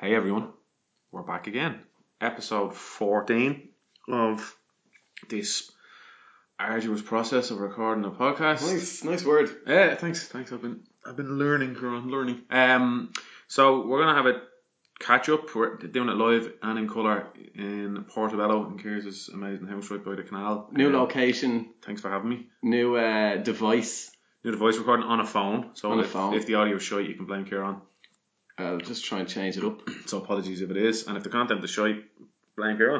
Hey everyone, we're back again. Episode 14 of this arduous process of recording a podcast. Nice word. Yeah, thanks. I've been learning, Kieran. So we're gonna have a catch up. We're doing it live and in colour in Portobello in Kieran's amazing house right by the canal. New location. Thanks for having me. New device. New device recording on a phone. So on a if, phone. If the audio is shite, you can blame Kieran. I'll just try and change it up. So apologies if it is, and if the content is shite, blame Kieran.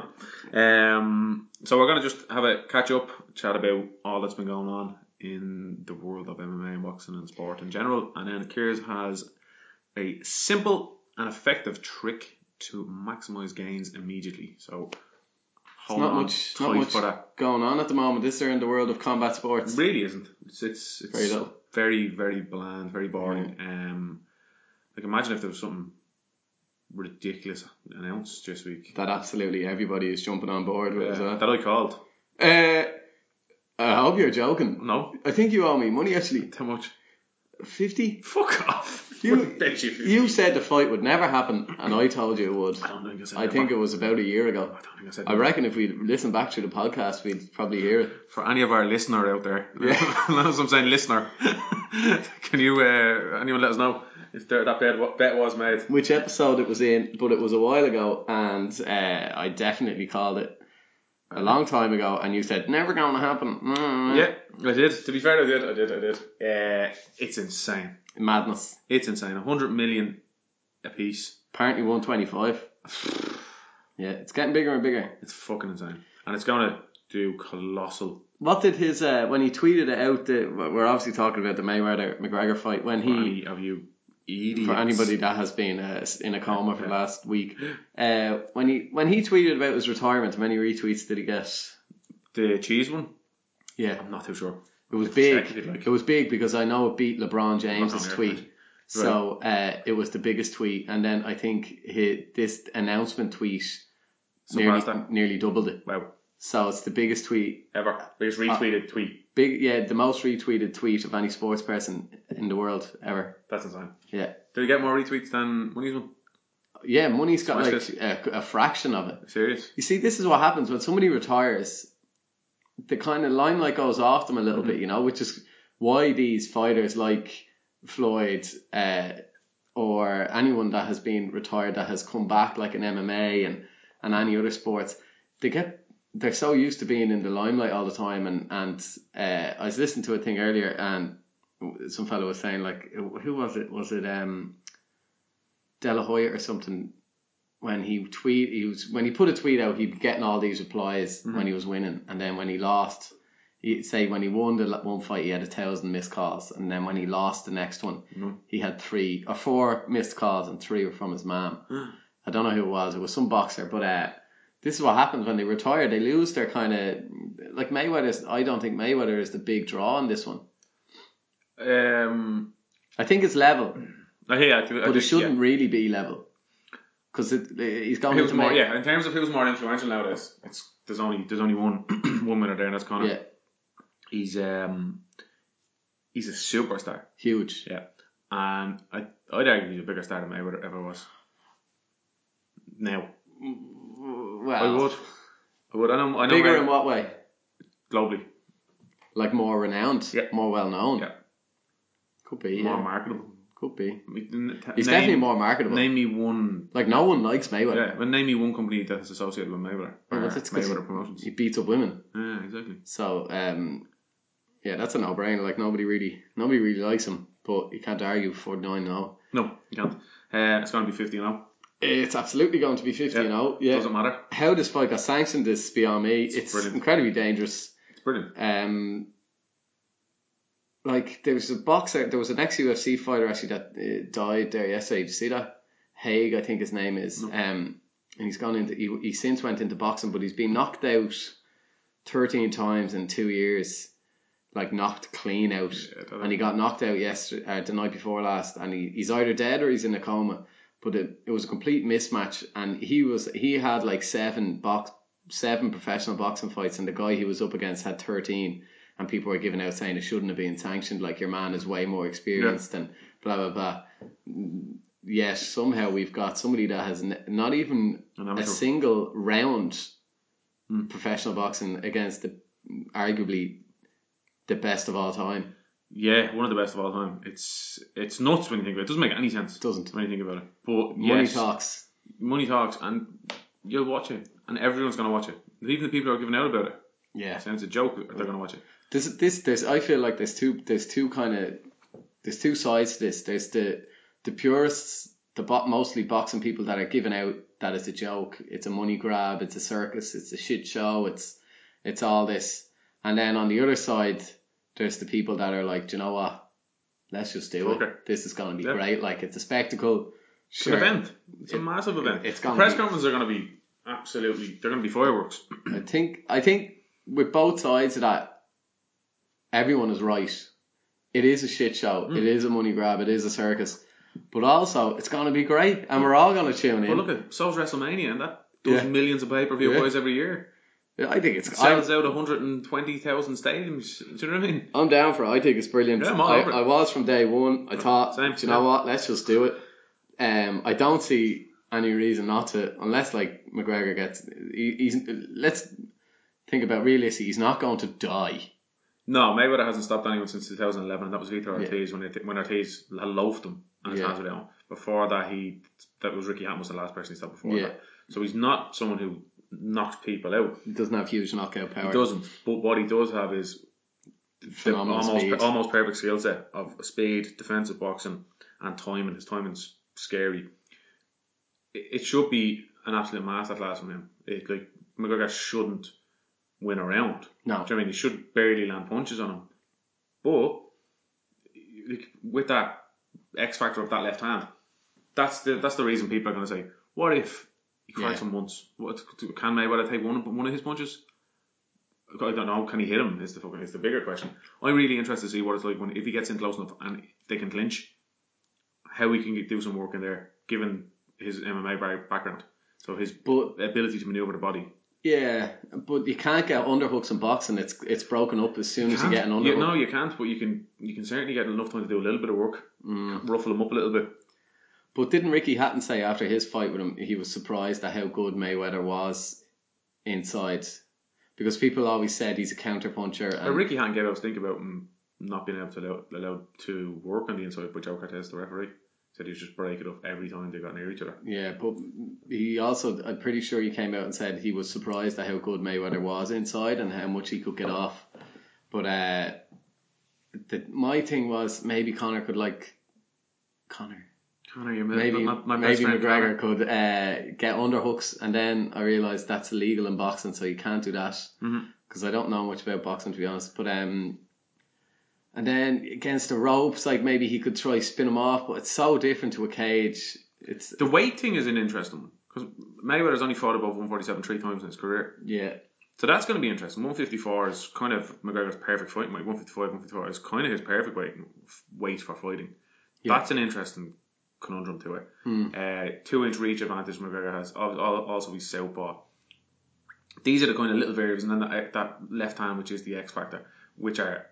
So we're going to just have a catch up, chat about all that's been going on in the world of MMA and boxing and sport in general, and then Kieran has a simple and effective trick to maximise gains immediately. So hold not on much for that. Going on at the moment, is there, in the world of combat sports? It really isn't. It's very little. Very, very bland, very boring. Like imagine if there was something ridiculous announced this week. That absolutely everybody is jumping on board with as well. That I called. I hope you're joking. No. I think you owe me money actually. How much? 50? Fuck off. You said the fight would never happen, and I told you it would. I don't think I said I think it was about a year ago. I don't think I said I reckon if we listen back to the podcast, we'd probably hear it. For any of our listener out there, notice I'm saying listener, can you anyone let us know if that bet was made? Which episode it was in, but it was a while ago, and I definitely called it a long time ago, and you said never going to happen. Yeah, I did. To be fair, I did. It's insane. Madness. It's insane. 100 million a piece. Apparently 125. Yeah, it's getting bigger and bigger. It's fucking insane, and it's going to do colossal. What did his when he tweeted it out? We're obviously talking about the Mayweather McGregor fight. When he of you idiots. For anybody that has been in a coma for the last week, when he tweeted about his retirement, how many retweets did he get? The cheese one? Yeah, I'm not too sure. It was big. It was big because I know it beat LeBron James's tweet. Right. So it was the biggest tweet, and then I think this announcement tweet nearly doubled it. Wow. So it's the biggest tweet ever. Biggest retweeted tweet. The most retweeted tweet of any sports person in the world ever. That's insane. Yeah. Did he get more retweets than Money's one? Yeah, Money's got a fraction of it. Serious? You see, this is what happens when somebody retires. The kind of limelight goes off them a little bit, which is why these fighters like Floyd or anyone that has been retired that has come back, like in MMA and any other sports, they're so used to being in the limelight all the time. And I was listening to a thing earlier, and some fellow was saying, like, who was it? Was it De La Hoya or something? When he put a tweet out, he'd be getting all these replies when he was winning, and then when he lost, when he won the one fight, he had 1,000 missed calls, and then when he lost the next one, he had 3 or 4 missed calls, and 3 were from his mom. I don't know who it was. It was some boxer, but this is what happens when they retire. They lose their kind of like Mayweather. I don't think Mayweather is the big draw in this one. I think it's level. But it shouldn't really be level. Because he's going to more, in terms of who's more influential nowadays, there's only one winner there, and that's Conor. Yeah. He's a superstar. Huge. Yeah. And I'd argue he's a bigger star than Mayweather ever was. Now. Well, I would. I know. Bigger in what way? Globally. Like more renowned? Yeah. More well known? Yeah. Could be. More marketable. Could be. He's definitely more marketable. Name me one. Like no one likes Mayweather. Yeah, but name me one company that's associated with Mayweather. Mayweather Promotions. He beats up women. Yeah, exactly. So, that's a no-brainer. Like nobody really likes him, but you can't argue 49 now. No, you can't. It's going to be 50 now. It's absolutely going to be 50 now. Yeah. Doesn't matter. How this fight got sanctioned is beyond me. It's brilliant. Incredibly dangerous. It's brilliant. Like there was an ex-UFC fighter actually that died there yesterday. Did you see that? Haig, I think his name is. No. And he's gone into. He since went into boxing, but he's been knocked out 13 times in 2 years. Like knocked clean out, and he got knocked out yesterday, the night before last, and he's either dead or he's in a coma. But it was a complete mismatch, and he had like 7 professional boxing fights, and the guy he was up against had 13. And people were giving out saying it shouldn't have been sanctioned, like your man is way more experienced and blah blah blah. yet somehow we've got somebody that has not even a single round professional boxing against arguably the best of all time. Yeah, one of the best of all time. It's nuts when you think about it. It doesn't make any sense. It doesn't. When you think about it. But money talks. Money talks, and you'll watch it, and everyone's going to watch it. Even the people who are giving out about it. Yeah. Sounds a joke, they're going to watch it. I feel like there's two sides to this. There's the purists, mostly boxing people that are giving out that it's a joke, it's a money grab, it's a circus, it's a shit show, it's all this. And then on the other side, there's the people that are like, do you know what? Let's just do it. This is going to be great. Like, it's a spectacle. It's an event. It's a massive event. The press conferences are going to be absolutely. They're going to be fireworks. I think with both sides of that, everyone is right. It is a shit show. It is a money grab. It is a circus. But also, it's going to be great, and we're all going to tune in. Well, look at so's WrestleMania, and that does millions of pay-per-view buys every year. Yeah, I think it sells out 120,000 stadiums. Do you know what I mean? I'm down for it. I think it's brilliant. Yeah, I'm all over it. I was from day one. I thought, do you know what? Let's just do it. I don't see any reason not to, unless like McGregor gets. Let's think about realistically. He's not going to die. No, Mayweather hasn't stopped anyone since 2011, and that was Vitor Ortiz when Ortiz loafed him and his hands were down. Before that, that was Ricky Hatton was the last person he stopped before that. So he's not someone who knocks people out. He doesn't have huge knockout power. He doesn't. But what he does have is the almost perfect skill set of speed, defensive boxing, and timing. His timing's scary. It should be an absolute masterclass from him. Like McGregor shouldn't win a round. No. Do you know what I mean? He should barely land punches on him. But with that X factor of that left hand, that's the reason people are going to say, what if he cracks him once? Can Mayweather take one of his punches? I don't know. Can he hit him? Is the bigger question. I'm really interested to see what it's like if he gets in close enough and they can clinch. How he can do some work in there, given his MMA background. So his ability to maneuver the body. Yeah, but you can't get underhooks in boxing. It's broken up as soon as you get an underhook. No, you can't. But you can certainly get enough time to do a little bit of work, ruffle him up a little bit. But didn't Ricky Hatton say after his fight with him, he was surprised at how good Mayweather was inside? Because people always said he's a counter puncher. And Ricky Hatton gave out a stink about him not being able to allow to work on the inside by Joe Cortez, the referee. Said he was just break it up every time they got near each other. Yeah, but he also, I'm pretty sure he came out and said he was surprised at how good Mayweather was inside and how much he could get off. But my thing was maybe Conor could Conor, your maybe McGregor could get underhooks, and then I realised that's illegal in boxing, so you can't do that because I don't know much about boxing, to be honest. But and then against the ropes, like maybe he could try spin him off, but it's so different to a cage. The weight thing is an interesting one because Mayweather's only fought above 147 3 times in his career. Yeah. So that's going to be interesting. 154 is kind of McGregor's perfect fighting weight. 155, 154 is kind of his perfect weight for fighting. Yeah. That's an interesting conundrum to it. 2-inch reach advantage McGregor has. Also, he's southpaw. These are the kind of little variables, and then that left hand, which is the X factor, which are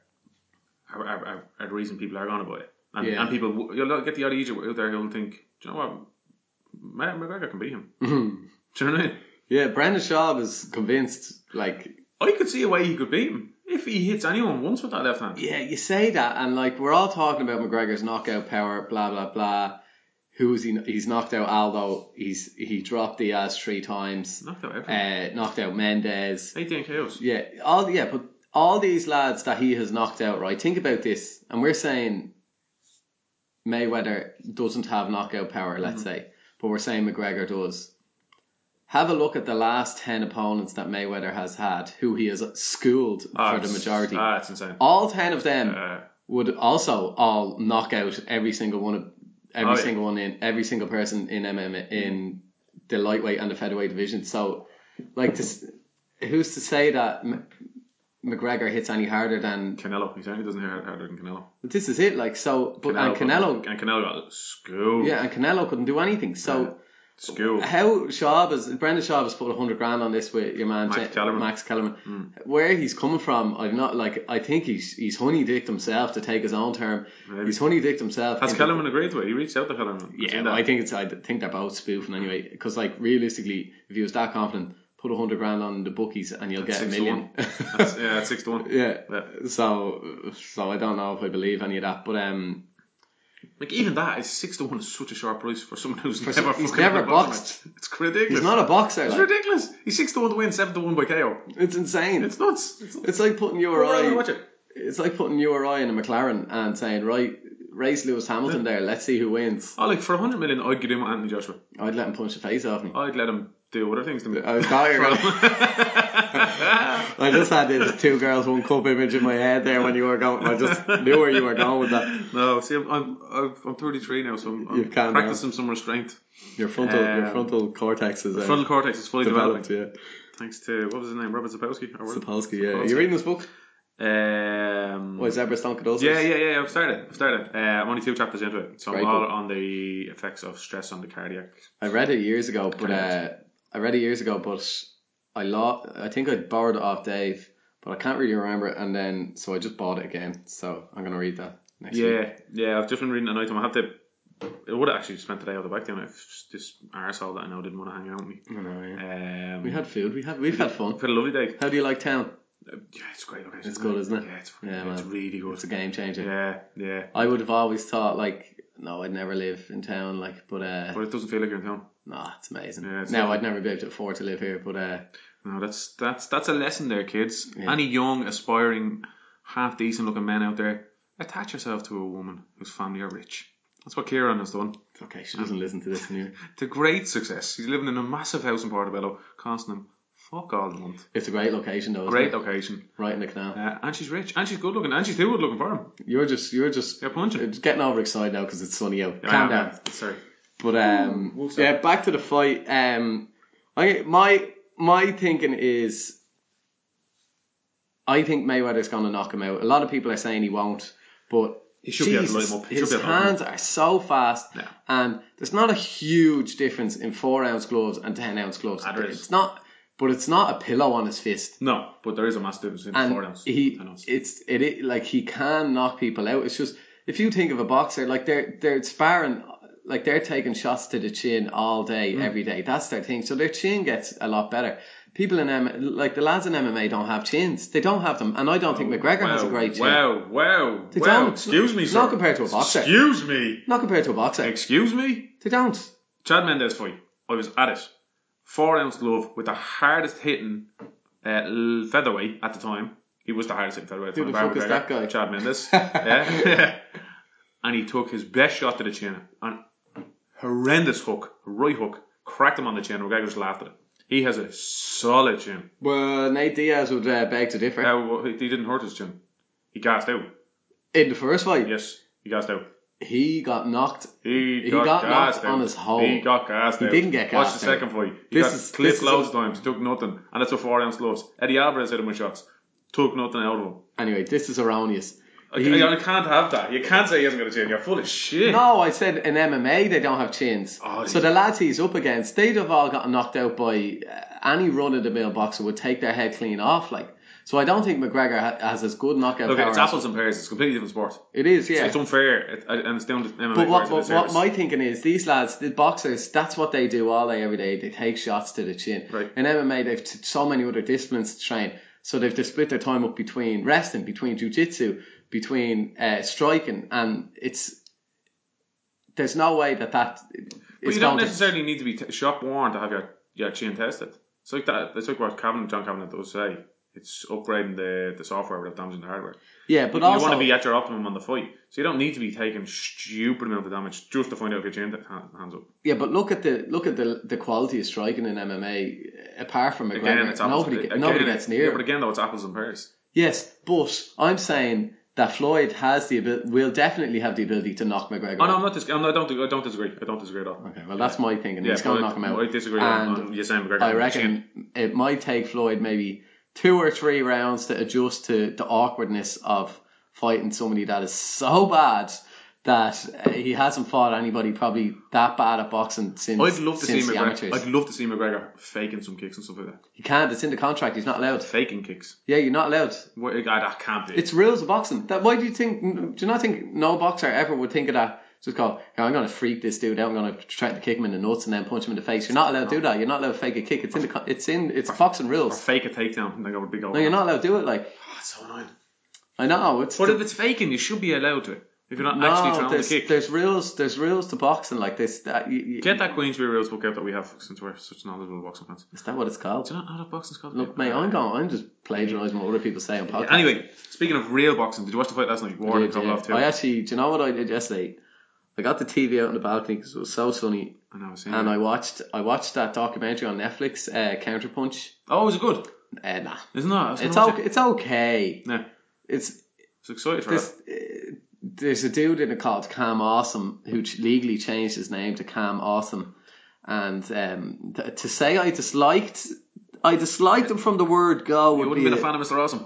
the reason people are going to buy it. And people, you'll get the odd idiot out there who'll think, do you know what, McGregor can beat him. Do you know what I mean? Yeah, Brendan Schaub is convinced, I could see a way he could beat him if he hits anyone once with that left hand. Yeah, you say that, and we're all talking about McGregor's knockout power, blah blah blah. He's knocked out Aldo. He dropped Diaz 3 times. Knocked out everyone. Knocked out Mendez. 18 KOs. But all these lads that he has knocked out, right? Think about this, and we're saying Mayweather doesn't have knockout power, let's say, but we're saying McGregor does. Have a look at the last 10 opponents that Mayweather has had, who he has schooled for the majority. That's insane. All 10 of them would also all knock out every single one every single person in MMA in the lightweight and the featherweight division. So, who's to say that McGregor hits any harder than Canelo? He certainly doesn't hit harder than Canelo. But this is it, Canelo got schooled. Yeah, and Canelo couldn't do anything. So School. How Brendan Schaub has put 100 grand on this with your man Max Kellerman. Where he's coming from, I think he's honey-dicked himself, to take his own term. Maybe. He's honey-dicked himself. Has Kellerman agreed to it? He reached out to Kellerman. Yeah, I think they're both spoofing anyway. Because like realistically, if he was that confident, put 100 grand on the bookies and you'll get $1 million. That's 6-1. Yeah. So I don't know if I believe any of that, but like even that is 6-1 is such a sharp price for someone who's he's never boxed. It's ridiculous. He's not a boxer. It's ridiculous. He's 6-1 to win, 7-1 by KO. It's insane. It's nuts. It's like putting you or I. It's like putting you or I in a McLaren and saying, right, race Lewis Hamilton there. Let's see who wins. Oh, like for 100 million, I'd get him with Anthony Joshua. I'd let him punch the face off me. I'd let him do other things to me. I was tired. I just had this 2 girls 1 cup image in my head there when you were going. I just knew where you were going with that. No, see, I'm 33 now, so I'm practicing some restraint. Your frontal cortex is fully developed. Yeah. Thanks to, what was his name, Robert Sapolsky? Sapolsky, yeah. Are you reading this book? Zebras Don't Get Yeah. I've started. I'm only 2 chapters into it, so I'm all on the effects of stress on the cardiac. I read it years ago, but I think I borrowed it off Dave, but I can't really remember it, and then so I just bought it again. So I'm gonna read that next week. Yeah. I've just been reading it at night. I would have actually spent the day out the back down if this arsehole that I know didn't want to hang out with me. I know, yeah. We had food. We've had fun. We've had a lovely day. How do you like town? Yeah, it's a great location. It's good, isn't it? Yeah, it's really good. It's a game changer. Yeah. I would have always thought no, I'd never live in town, but it doesn't feel like you're in town. No, it's amazing. Yeah, now I'd never be able to afford to live here, but no, that's a lesson there, kids. Yeah. Any young, aspiring, half decent looking men out there, attach yourself to a woman whose family are rich. That's what Kieran has done. Okay, she doesn't listen to this anyway. To great success. He's living in a massive house in Portobello, costing him fuck all a month. It's a great location though. Great location. Right in the canal. And she's rich. And she's good looking. And she's too good looking for him. You're punching. Getting overexcited now because it's sunny out. Calm down. Yeah. Sorry. But back to the fight. My thinking is, I think Mayweather's going to knock him out. A lot of people are saying he won't, but he should be able to light him up. His hands are so fast, and there's not a huge difference in 4-ounce gloves and 10-ounce gloves. It's not a pillow on his fist. No, but there is a massive difference in 4-ounce. He can knock people out. It's just, if you think of a boxer, like they're sparring, like they're taking shots to the chin all day, every day. That's their thing. So their chin gets a lot better. People in the lads in MMA don't have chins. They don't have them, and I don't think McGregor has a great chin. Wow. Excuse me, sir. Not compared to a boxer. Excuse me. Not compared to a boxer. Excuse me. They don't. Chad Mendes fight. I was at it. 4-ounce glove with the hardest hitting featherweight at the time. He was the hardest hitting featherweight. Who the fuck is that guy? Chad Mendes. Yeah. And he took his best shot to the chin. An horrendous hook, right hook, cracked him on the chin. McGregor just laughed at it. He has a solid chin. Well, Nate Diaz would beg to differ. He didn't hurt his chin. He gassed out. In the first fight? Yes, he gassed out. He got knocked. He got knocked on his hole. He got gassed out. He didn't get gassed. Watch the second fight. He got clipped loads of times. He took nothing. And that's a 4-ounce gloves. Eddie Alvarez hit him with shots. Took nothing out of him. Anyway, this is erroneous. You can't have that. You can't say he hasn't got a chin. You're full of shit. No, I said in MMA they don't have chins. So the lads he's up against, they'd have all gotten knocked out by any run-of-the-mill boxer would take their head clean off. So I don't think McGregor has as good knockout power. It's apples and pears. It's a completely different sport. It is, yeah. It's unfair, and it's down to MMA. But what my thinking is, these lads, the boxers, that's what they do all day, every day. They take shots to the chin. Right. In MMA, they've so many other disciplines to train. So they've to split their time up between wrestling, between jiu-jitsu, between striking, and there's no way that is. But you don't necessarily need to be shop worn to have your chin tested. It's like that. It's like what John Kavanagh does say. It's upgrading the software without damaging the hardware. Yeah, but you also want to be at your optimum on the fight, so you don't need to be taking stupid amount of damage just to find out if your chin hands up. Yeah, but look at the quality of striking in MMA. Apart from McGregor, nobody gets near. Yeah, but again, though, it's apples and pears. Yes, but I'm saying that Floyd has will definitely have the ability to knock McGregor. Oh no, I don't disagree. I don't disagree at all. Okay, well that's my thinking. He's going to knock him out. I disagree on you saying McGregor. I reckon it might take Floyd maybe 2 or 3 rounds to adjust to the awkwardness of fighting somebody that is so bad that he hasn't fought anybody probably that bad at boxing since. I'd love to see the amateurs. McGregor. I'd love to see McGregor faking some kicks and stuff like that. He can't. It's in the contract. He's not allowed. Faking kicks. Yeah, you're not allowed. That can't be. It's rules of boxing. Why do you think? Do you not think no boxer ever would think of that? Just go, I'm going to freak this dude out. I'm going to try to kick him in the nuts and then punch him in the face. You're not allowed to do that. You're not allowed to fake a kick. It's boxing rules. Or fake a takedown and then go a big old. No, you're not allowed to do it. Like, it's so annoying. I know. But if it's faking, you should be allowed to. If you're not actually trying to kick. There's rules to boxing like this. Get that Queensbury rules book out that we have since we're such knowledgeable boxing fans. Is that what it's called? Do you not know what boxing's called? Look, mate, I'm just plagiarising what other people say on podcasts. Anyway, speaking of real boxing, did you watch the fight last night? Ward and Kovalev too. I actually, do you know what I did yesterday? I got the TV out on the balcony because it was so sunny. I watched that documentary on Netflix, Counterpunch. Oh, was it good? Nah. Isn't that? It's okay. Yeah. It's excited for that. There's a dude in it called Cam Awesome who legally changed his name to Cam Awesome, and to say I disliked him from the word go. You wouldn't be a fan of Mr. Awesome.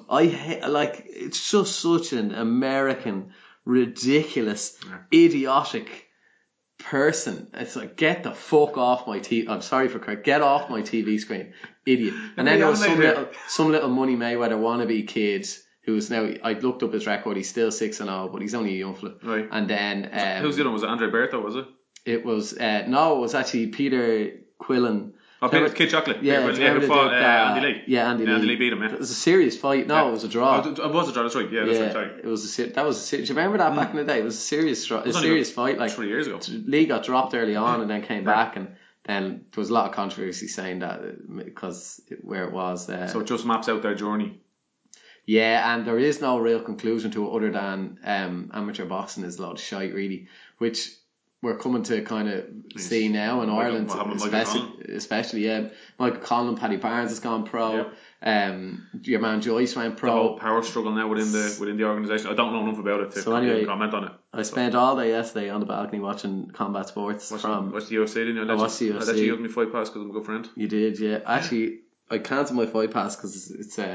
It's just such an American, ridiculous, idiotic person. It's like, get the fuck off my TV. I'm sorry for crying. Get off my TV screen, idiot. And then there was some little Money Mayweather wannabe kid who's now, I looked up his record, he's still 6-0, but he's only a young fella. Right. And then who's the other one? Was it Andre Berto, was it? It was it was actually Peter Quillen. Oh, Kid Chocolate. Yeah, who fought Andy Lee. Yeah, Andy Lee beat him. Yeah. It was a serious fight. No, it was a draw. Oh, it was a draw. That's right. Yeah, that's right. Sorry. It was do you remember that back in the day? It was a serious fight. Like 3 years ago. Lee got dropped early on and then came back, and then there was a lot of controversy saying that because where it was. So it just maps out their journey. Yeah, and there is no real conclusion to it other than amateur boxing is a lot of shite, really, which we're coming to kind of see now in Ireland, especially Michael Conlon, Paddy Barnes has gone pro. Your man Joyce went pro. The whole power struggle now within the organisation. I don't know enough about it to comment on it. I spent all day yesterday on the balcony watching combat sports. Watched the UFC, didn't you? I watched the UFC. I let you use my fight pass because I'm a good friend. You did, yeah. Actually, I cancelled my fight pass because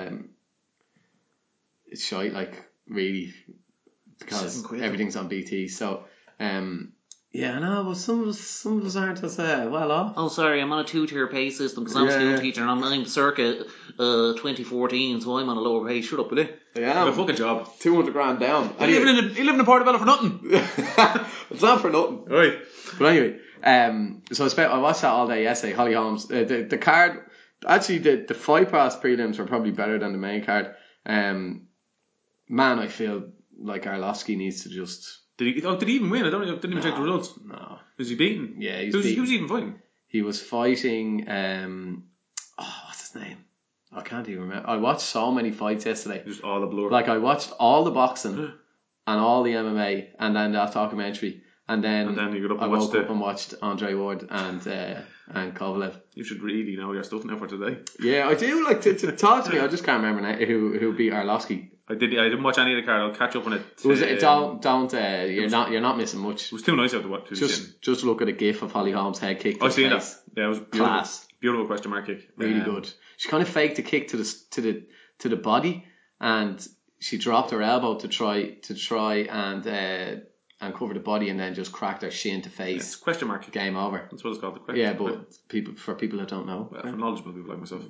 it's shite, like, really, because everything's on BT. So, yeah, no, but some of us aren't as well off. Oh, sorry, I'm on a 2-tier pay system because I'm a school teacher and I'm circa 2014, so I'm on a lower pay. Shut up, will you? Yeah, a fucking job. 200 grand down. You live in a Portobello for nothing. It's not for nothing. Right. But anyway, so I watched that all day yesterday. Holly Holmes, the card. Actually, the fight pass prelims were probably better than the main card. Man, I feel like Arlovsky needs to just. Did he even win? I didn't even check the results. No. Was he beaten? Yeah, who's he even fighting? He was fighting. What's his name? I can't even remember. I watched so many fights yesterday. Just all the blur. Like, I watched all the boxing and all the MMA and then that documentary. And then you got up I and woke up and watched Andre Ward and Kovalev. You should really know your stuff now for today. Yeah, I do. Like, to talk to me, I just can't remember now who beat Arlovsky. I didn't watch any of the card. I'll catch up on it. You're not missing much. It was too nice out to watch. Just look at a gif of Holly Holmes' head kick. I seen that. Yeah, it was beautiful. Class. Beautiful question mark kick. Really good. She kind of faked the kick to the body, and she dropped her elbow to try and cover the body, and then just cracked her shin to face. It's question mark kick. Game over. That's what it's called. The question. Yeah, but for people that don't know, for knowledgeable people like myself,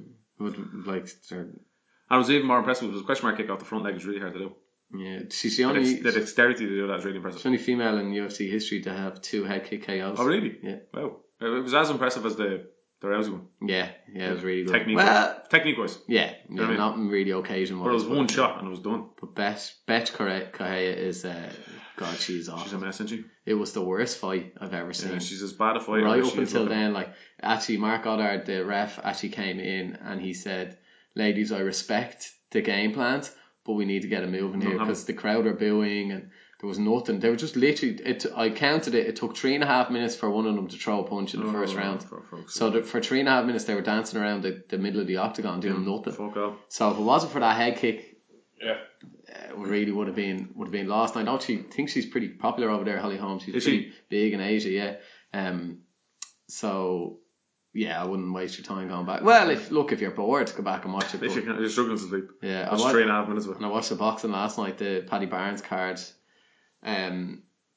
I was even more impressed with the question mark kick off the front leg. Is really hard to do. Yeah, she's the only. The dexterity to do that is really impressive. She's the only female in UFC history to have 2 head kick KOs. Oh really? Yeah. Wow. It was as impressive as the Rousey one. Yeah, it was really good. Technique wise. Yeah, not really occasion wise. But it was one shot and it was done. But Betch Correia is God, she's awesome. She's a mess, isn't she? It was the worst fight I've ever seen. Yeah, she's as bad a fighter. Right up until then, like, actually Mark Goddard, the ref, actually came in and he said, "Ladies, I respect the game plans, but we need to get a moving here because the crowd are booing and there was nothing." They were just literally. I counted it. It took 3.5 minutes for one of them to throw a punch in the first round. So for 3.5 minutes they were dancing around the middle of the octagon doing nothing. Fuck off. So if it wasn't for that head kick, yeah, it really would have been lost. And I don't think she's pretty popular over there, Holly Holmes. She's pretty big in Asia, yeah. So. Yeah, I wouldn't waste your time going back. Well, if you're bored, go back and watch it. If you're struggling to sleep. Yeah, I watched 3.5 minutes of it. And I watched the boxing last night, the Paddy Barnes card.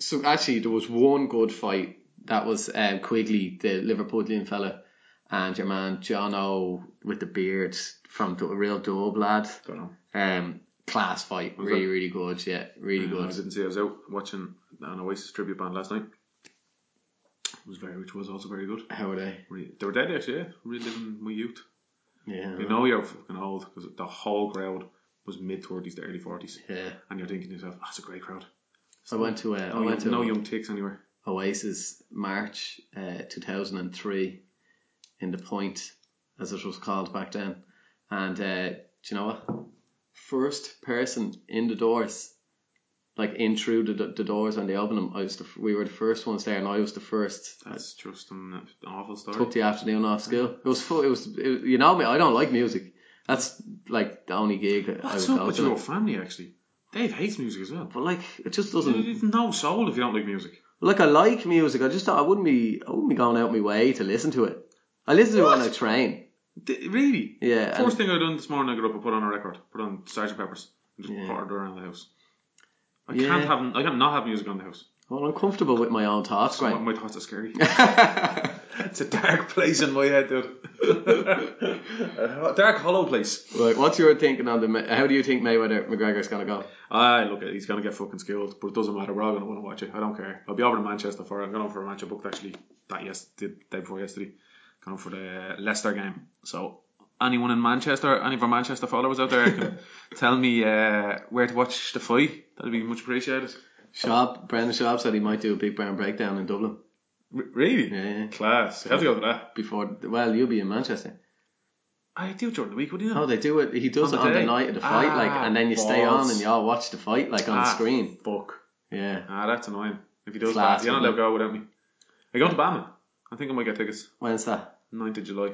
So actually, there was one good fight. That was Quigley, the Liverpudlian fella, and your man John O with the beard from a real dub lad. Don't know. Class fight, really good. Yeah, really I good. didn't see. I was out watching an Oasis tribute band last night. Which was also very good. How were they? They were dead actually. Yeah, reliving my youth. Yeah, You know you're fucking old because the whole crowd was mid-30s to early 40s. Yeah. And you're thinking to yourself, that's a great crowd. I went to no young ticks anywhere. Oasis March 2003 in the Point, as it was called back then. And do you know what? First person in the doors, like in through the doors when they opened them. We were the first ones there, and I was the first. That's just an awful story. Took the afternoon off school. It was fun. It was you know me. I don't like music. That's like the only gig I would go with to. your family actually? Dave hates music as well. But like, it just doesn't. There's no soul if you don't like music. Like, I like music. I just thought I wouldn't be going out my way to listen to it. I listen to it on a train. Really? Yeah. First thing I done this morning, I got up and put on a record, put on Sgt. Pepper's, and just pottered around the house. I can't not have music on the house. Well, I'm comfortable with my own thoughts, right? My thoughts are scary. It's a dark place in my head, dude. A dark, hollow place. Right, what's your thinking on how do you think Mayweather McGregor's going to go? Look, he's going to get fucking skilled, but it doesn't matter. We're all going to want to watch it. I don't care. I'll be over in Manchester I'm going for a match I booked actually the day before yesterday. Going for the Leicester game. So anyone in Manchester, any of our Manchester followers out there can tell me where to watch the fight. That'd be much appreciated. Brendan Schaub said he might do a Big Brown Breakdown in Dublin. Really? Yeah. Class. How'd you go for that? You'll be in Manchester. I do it during the week, would you know? No, they do it. He does it on the night of the fight, and then you stay on and you all watch the fight, like on the screen. Fuck. Yeah. That's annoying. If he does that, you're not allowed to go without me. Are you going to Batman? I think I might get tickets. When's that? 9th of July.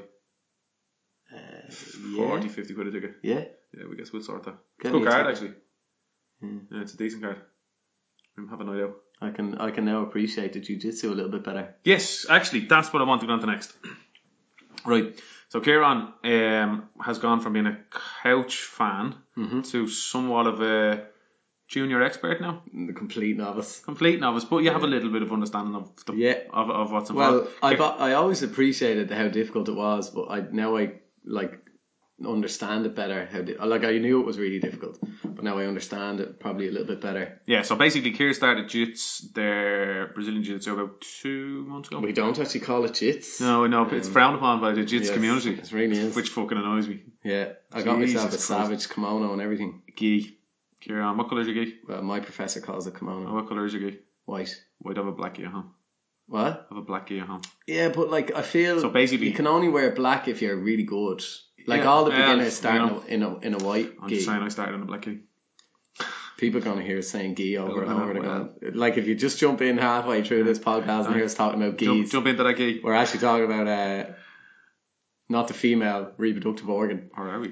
40, 50 quid a ticket. Yeah. Yeah, we guess we'll sort that. Get Good card, ticket. actually. Yeah, it's a decent card. Have a night out. I can now appreciate the jiu-jitsu a little bit better. Yes, actually, that's what I want to go on to next. Right. So Kieran has gone from being a couch fan to somewhat of a junior expert now. The complete novice. But you have a little bit of understanding of what's involved. Well, I always appreciated how difficult it was, but I understand it better. I knew it was really difficult, but now I understand it probably a little bit better. Yeah, so basically Kier started Jiu-Jitsu, their Brazilian Jiu-Jitsu, about 2 months ago. We don't actually call it Jits. No, it's frowned upon by the Jiu-Jitsu community. It really is. Which fucking annoys me. Yeah, I got myself a savage kimono and everything. Gi. Kieran, what colour is your gi? Well, my professor calls it kimono. What colour is your gi? White. White, have a black gi at home. What? Have a black gi at home. Yeah, but I feel so basically you can only wear black if you're really good. All the beginners start in a white gi. I'm just saying I started in a black gi. People are going to hear us saying gi over and over again. Like, if you just jump in halfway through this podcast and hear us talking about gis. Jump into that gi. We're actually talking about not the female reproductive organ. Or are we?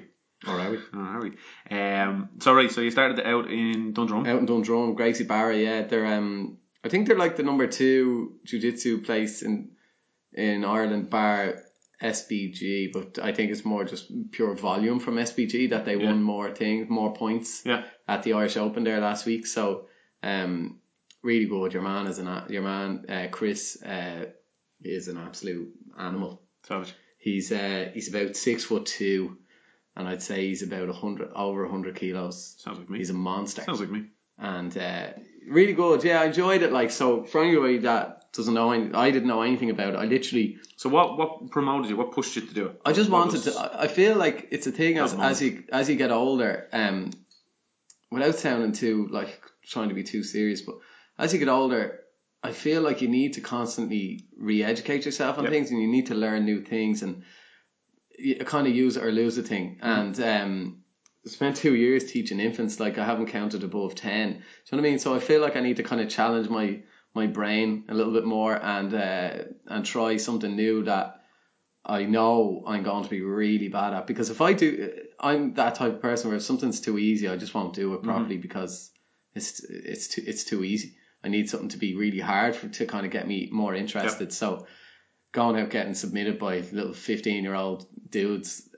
So you started out in Dundrum. Out in Dundrum, Gracie Barra, yeah. They're I think they're like the number 2 jiu-jitsu place in Ireland, bar SBG, but I think it's more just pure volume from SBG that they won more points at the Irish Open there last week. So really good. Your man Chris is an absolute animal. Savage. He's about 6'2", and I'd say he's about over 100 kilos. Sounds like me. He's a monster. Sounds like me. And really good. Yeah, I enjoyed it. Like, so for anybody that doesn't know, I didn't know anything about it. I literally. So what promoted you? What pushed you to do it? I just wanted to. I feel like it's a thing as you get older. Without sounding too trying to be too serious, but as you get older, I feel like you need to constantly re-educate yourself on things, and you need to learn new things, and you kind of use it or lose it thing. And I spent 2 years teaching infants. Like, I haven't counted above 10. Do you know what I mean? So I feel like I need to kind of challenge my brain a little bit more and try something new that I know I'm going to be really bad at. Because if I do, I'm that type of person where if something's too easy, I just won't do it properly because it's too easy. I need something to be really hard to kind of get me more interested. So going out getting submitted by little 15-year-old dudes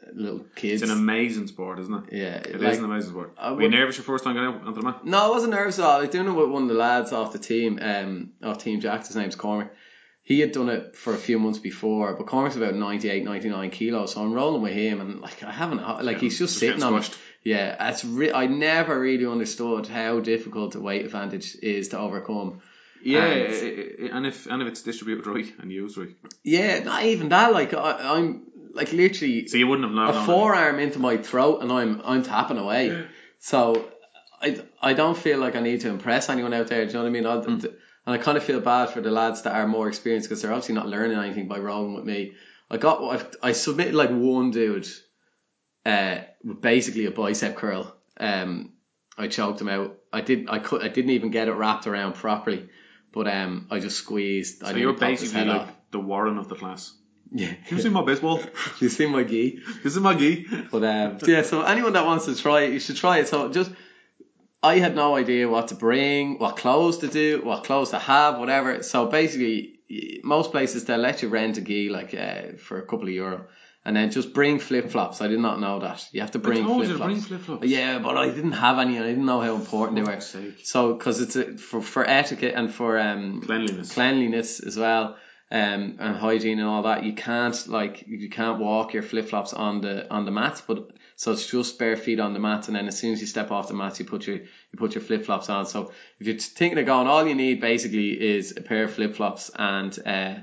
little kids. It's an amazing sport, isn't it? Yeah, It is an amazing sport. Were you nervous your first time going out onto the mat? No, I wasn't nervous at all. I was doing it with one of the lads off the team, off Team Jack. His name's Cormac. He had done it for a few months before, but Cormac's about 98, 99 kilos, so I'm rolling with him, and like I haven't, like he's just sitting on it. Yeah, I never really understood how difficult the weight advantage is to overcome. Yeah, and if it's distributed right and used right. Yeah, not even that. Like I'm like literally. So you wouldn't have known a forearm into my throat, and I'm tapping away. So I don't feel like I need to impress anyone out there. Do you know what I mean? And I kind of feel bad for the lads that are more experienced because they're obviously not learning anything by rolling with me. I submitted like one dude with basically a bicep curl. I choked him out. I didn't even get it wrapped around properly, but I just squeezed. So you're basically like the Warren of the class. Yeah. You see my baseball? You see my gi? This is my gi. But yeah, so anyone that wants to try it, you should try it. So I had no idea what to bring, what clothes to do, what clothes to have, whatever. So basically, most places they'll let you rent a gi for a couple of euro, and then just bring flip flops. I did not know that you have to bring flip flops. Yeah, but I didn't have any, and I didn't know how important they were. So because it's for etiquette and for cleanliness as well. And hygiene and all that, you can't walk your flip flops on the mats, but so it's just bare feet on the mats, and then as soon as you step off the mats, you put your flip flops on. So if you're thinking of going, all you need basically is a pair of flip flops, and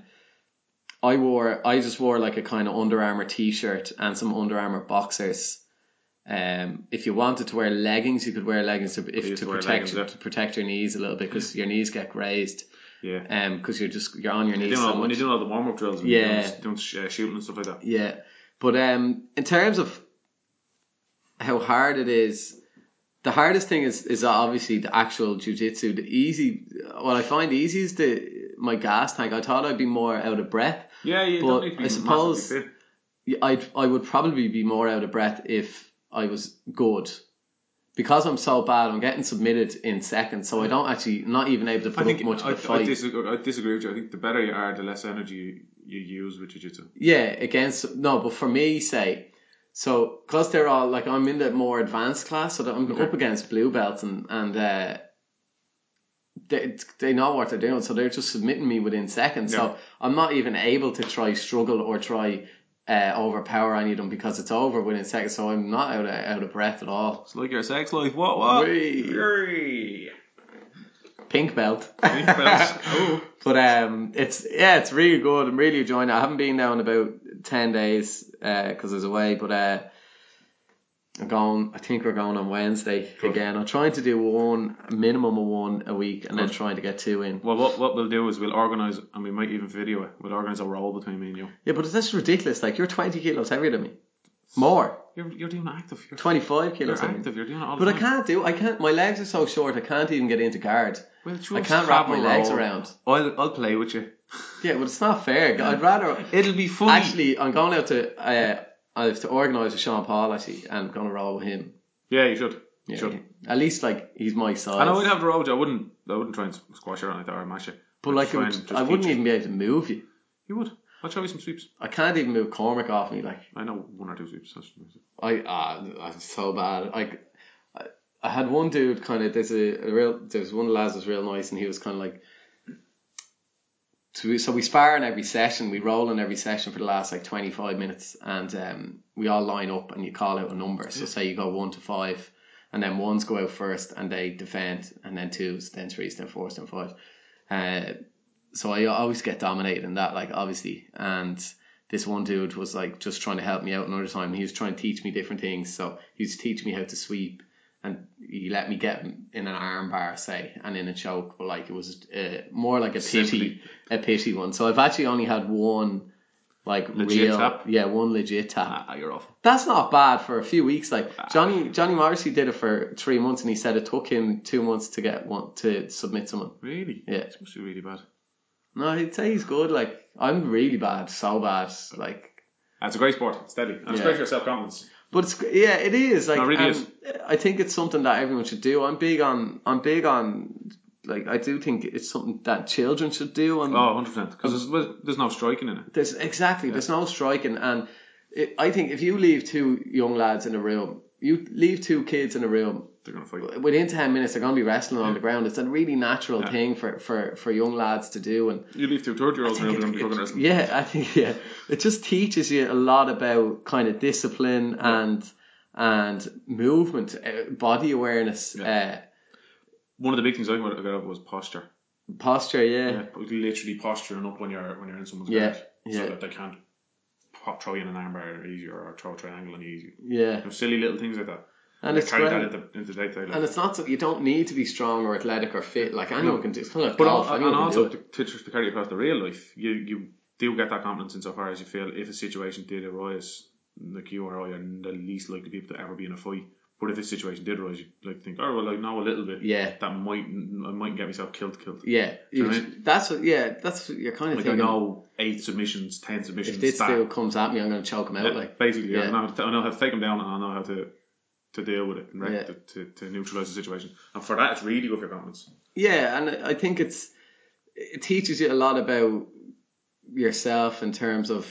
I just wore like a kind of Under Armour t-shirt and some Under Armour boxers. If you wanted to wear leggings, you could wear leggings to protect your knees a little bit, because your knees get grazed. Yeah. Because you're on your knees. When you're doing all the warm up drills, you're doing shooting and stuff like that. Yeah, but in terms of how hard it is, the hardest thing is obviously the actual jiu-jitsu. What I find easy is my gas tank. I thought I'd be more out of breath. Yeah, you don't need to be. I suppose I would probably be more out of breath if I was good. Because I'm so bad, I'm getting submitted in seconds, so I don't not even able to put up much of a fight. I disagree with you. I think the better you are, the less energy you use with jiu-jitsu. Yeah, but for me, because they're all, like, I'm in the more advanced class, so that I'm up against blue belts, and they know what they're doing, so they're just submitting me within seconds. Yeah. So I'm not even able to try struggle or try overpower any of them, because it's over within seconds. So I'm not out of breath at all. It's like your sex life. What? Pink belt. Oh. But it's really good. I'm really enjoying it. I haven't been now in about 10 days because I was away, but I think we're going on Wednesday again. I'm trying to do a minimum of one a week, and then trying to get 2 in. Well, what we'll do is we'll organise, and we might even video it. We'll organise a roll between me and you. Yeah, but that's ridiculous. Like, you're 20 kilos heavier than me. More. You're doing active. You're 25 kilos. You're active. You're doing it all the time. But I can't. My legs are so short. I can't even get into guard. Well, I can't wrap my legs around. I'll play with you. Yeah, but it's not fair. I'd rather. It'll be funny. Actually, I'm going out to. I have to organise with Sean Paul, actually, and I'm going to roll with him. Yeah, you should. You should. At least, like, he's my size. I know we'd have the road. I wouldn't try and squash you or anything or mash you. But like, I wouldn't even be able to move you. You would. I'll show you some sweeps. I can't even move Cormac off me. Like, I know 1 or 2 sweeps. I'm so bad. I had one dude kind of. There's one of the lads was real nice, and he was kind of like. So we spar in every session. We roll in every session for the last like 25 minutes, and we all line up, and you call out a number. So say you go 1 to 5, and then 1s go out first, and they defend, and then 2s, then 3s, then 4s, then 5. So I always get dominated in that, like, obviously. And this one dude was like just trying to help me out another time. He was trying to teach me different things. So he was teaching me how to sweep, and he let me get in an arm bar, say, and in a choke. But like, it was more like a pity one. So I've actually only had one like legit real tap. Yeah, one legit tap. You're off. That's not bad for a few weeks. Like Johnny Morrissey did it for 3 months, and he said it took him 2 months to submit someone. Really? Yeah. It's supposed to be really bad. No, I'd say he's good. Like, I'm really bad, so bad. Like, it's a great sport. It's steady. And it's great for your self-confidence. But it is. Like, it really is. I think it's something that everyone should do. I'm big on. Like, I do think it's something that children should do. 100%. Because there's no striking in it. There's no striking, and I think if you leave 2 young lads in a room, you leave 2 kids in a room, they're going to fight. Within 10 minutes they're going to be wrestling on the ground. It's a really natural thing for young lads to do. And you leave 2 30-year-olds in a room, they're going to be fucking wrestling. Yeah, I think it just teaches you a lot about kind of discipline and movement, body awareness. One of the big things I got of was posture. Posture, literally posturing up when you're in someone's guard, so that they can't throw you in an armbar easier or throw a triangle on you easier. Yeah, silly little things like that. And it's carry great. that into day-to-day life. And it's not so, you don't need to be strong or athletic or fit. Like anyone can do. It's kind of like but golf. and Anyone also can do it. to carry across the real life, you do get that confidence insofar as you feel if a situation did arise, like you or I are the least likely people to ever be in a fight. But if this situation did arise, you'd like think, oh well, I know a little bit. Yeah. That I might get myself killed. Yeah. Do you know what I mean? That's what you're kind of like thinking. I know 8 submissions, 10 submissions. If this dude comes at me, I'm going to choke him out. Like basically, I know how to take him down, and I know how to deal with it and to neutralise the situation. And for that, it's really good for your confidence. Yeah, and I think it teaches you a lot about yourself in terms of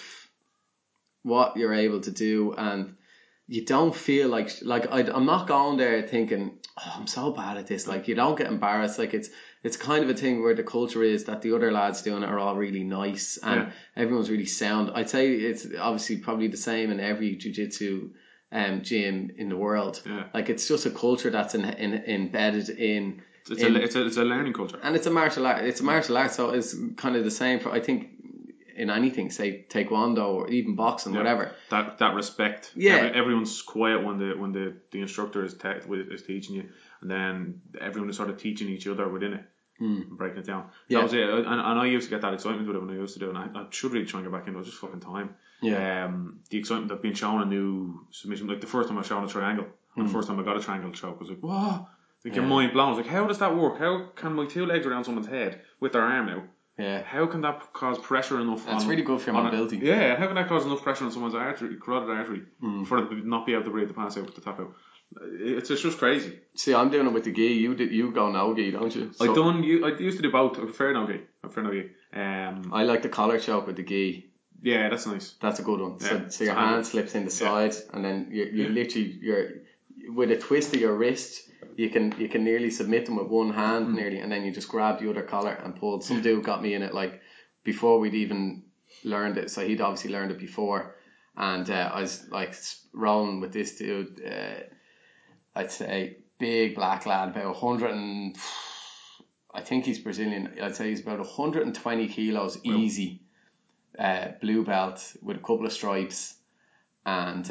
what you're able to do, and you don't feel like I'm not going there thinking, oh, I'm so bad at this. Like, you don't get embarrassed. Like, it's kind of a thing where the culture is that the other lads doing it are all really nice and everyone's really sound. I'd say it's obviously probably the same in every jiu-jitsu gym in the world. Yeah. Like, it's just a culture that's embedded in. It's a learning culture, and it's a martial art. It's a martial art, so it's kind of the same for, I think, in anything, say taekwondo or even boxing, whatever. That respect. Yeah. Everyone's quiet when the instructor is teaching you, and then everyone is sort of teaching each other within it. And breaking it down. That was it. And I used to get that excitement with it when I used to do it, and I should really try and get back into it. It was just fucking time. Yeah. The excitement of being shown a new submission, like the first time I was shown a triangle, and the first time I got a triangle choke, I was like, whoa! Like, your mind blown. I was like, how does that work? How can my 2 legs around someone's head with their arm out? Yeah. How can that cause pressure enough? That's really good for your mobility. Yeah, how can that cause enough pressure on someone's carotid artery for them to not be able to breathe the pass out, the tap out? It's just crazy. See, I'm doing it with the gi. You go no gi, don't you? I used to do both. I prefer no gi. I like the collar choke with the gi. Yeah, that's nice. That's a good one. Yeah. So your hand slips in the side, and then you literally with a twist of your wrist, you can nearly submit them with one hand nearly, and then you just grab the other collar and pull. Some dude got me in it like before we'd even learned it, so he'd obviously learned it before, and I was like rolling with this dude. I'd say big black lad, about 100 and I think he's Brazilian. I'd say he's about 120 kilos easy. Blue belt with a couple of stripes, and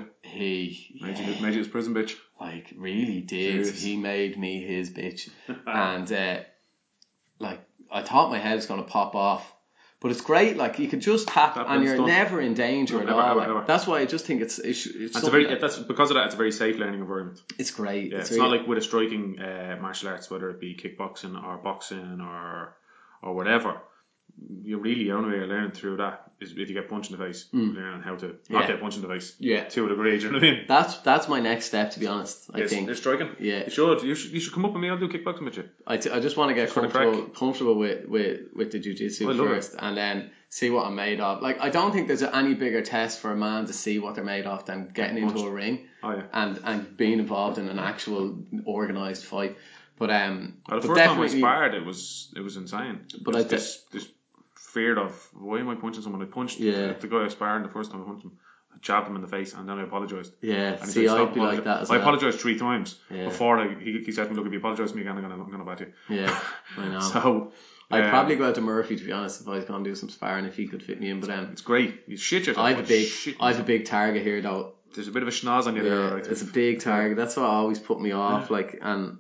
he made you his prison bitch. Like, really did. Jeez. He made me his bitch. And like, I thought my head was going to pop off, but it's great. Like, you can just tap and you're never in danger at all. Ever. That's why I just think it's that's because of that. It's a very safe learning environment. It's great. Yeah, it's not like with a striking martial arts, whether it be kickboxing or boxing or whatever. The only way you're learning through that is if you get punched in the face. Learning how to not get punched in the face. Yeah. To a degree, do you know what I mean? That's my next step, to be honest. I think it's striking. Yeah. You should come up with me. I'll do kickboxing with you. I just want to get comfortable with the jiu-jitsu first, and then see what I'm made of. Like, I don't think there's any bigger test for a man to see what they're made of than getting into a ring and being involved in an actual organised fight. But the first time I sparred, it was insane. But this fear of, why am I punching someone? I punched the guy I sparred the first time I punched him. I jabbed him in the face, and then I apologised. Yeah, and see, I'd be like that as well. I apologised 3 times before he said to me, look, if you apologise to me again, I'm going to bat you. Yeah, I know. So I'd probably go out to Murphy, to be honest, if I was going to do some sparring, if he could fit me in. But it's great. You shit yourself. I have a big target here, though. There's a bit of a schnoz on you there. Right? It's a big target. That's what always put me off. Like, and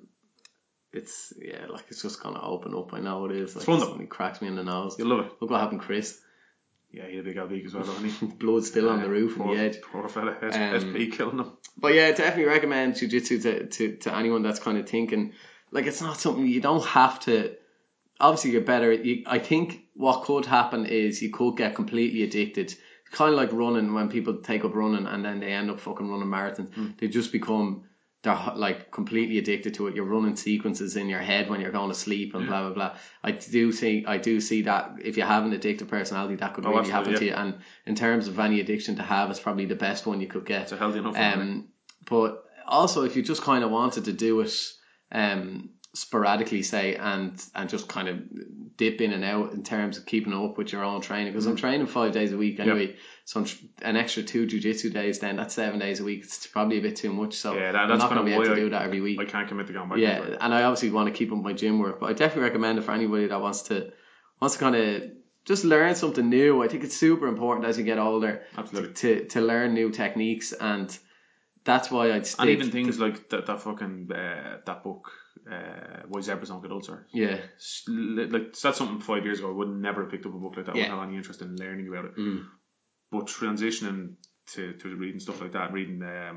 it's just gonna open up. I know it is. Like, it's fun though. It cracks me in the nose. You'll love it. Look what happened, Chris. Yeah, he had a big LB as well, wasn't he? Blood still on the roof and the edge. Poor fella, SP killing him. But yeah, definitely recommend jiu-jitsu to anyone that's kind of thinking, like, it's not something you don't have to. Obviously, you're better. I think what could happen is you could get completely addicted. Kind of like running, when people take up running and then they end up fucking running marathons. They just become they're like completely addicted to it. You're running sequences in your head when you're going to sleep and blah blah blah. I do see that if you have an addictive personality, that could really happen to you. And in terms of any addiction to have, it's probably the best one you could get. It's a healthy enough one. But also, if you just kind of wanted to do it sporadically, say, and just kind of dip in and out in terms of keeping up with your own training, because I'm training 5 days a week anyway, so an extra 2 jiu-jitsu days, then that's 7 days a week. It's probably a bit too much, so that's I'm not going to be able to do that every I week. can't commit to going back. Yeah, and I obviously want to keep up my gym work, but I definitely recommend it for anybody that wants to kind of just learn something new. I think it's super important as you get older to learn new techniques, and that's why I'd stick. And even things like that fucking that book, Why Zebras Don't Get Ulcers. Yeah. Like, that's something 5 years ago I would never have picked up a book like that. I wouldn't have any interest in learning about it. But transitioning to reading stuff like that, reading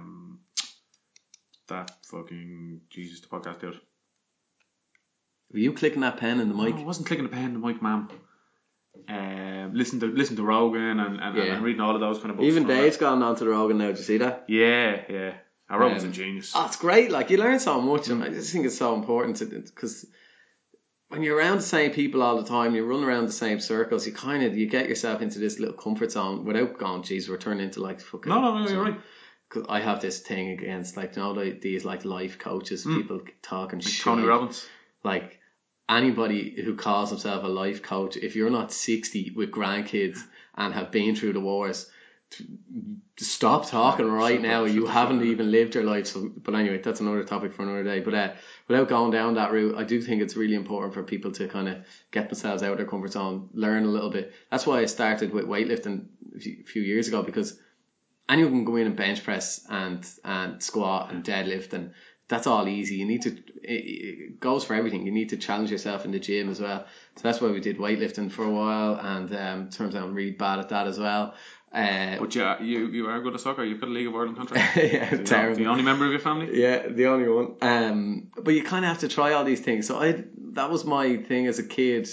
that fucking Jesus, the podcast out. Were you clicking that pen in the mic? No, I wasn't clicking the pen in the mic, ma'am. Listen to Rogan and reading all of those kind of books. Even Dave's gone on to the Rogan now. Did you see that? Yeah. Rogan's a genius. Oh, it's great. Like, you learn so much, and I just think it's so important because when you're around the same people all the time, you run around the same circles, you get yourself into this little comfort zone without going, geez, we're turning into like fucking. No, you're right. Because I have this thing against, like, these like life coaches, people talking like shit. Tony Robbins. Like, anybody who calls himself a life coach, if you're not 60 with grandkids and have been through the wars, stop talking right now. You haven't even lived your life. So, but anyway, that's another topic for another day. But without going down that route, I do think it's really important for people to kind of get themselves out of their comfort zone, learn a little bit. That's why I started with weightlifting a few years ago, because anyone can go in and bench press and squat and deadlift, and that's all easy. You need to, it goes for everything. You need to challenge yourself in the gym as well. So that's why we did weightlifting for a while, and turns out I'm really bad at that as well. But yeah, you are good at soccer. You've got a League of Ireland contract. Yeah, terrible. The only member of your family? Yeah, the only one. But you kind of have to try all these things. So that was my thing as a kid.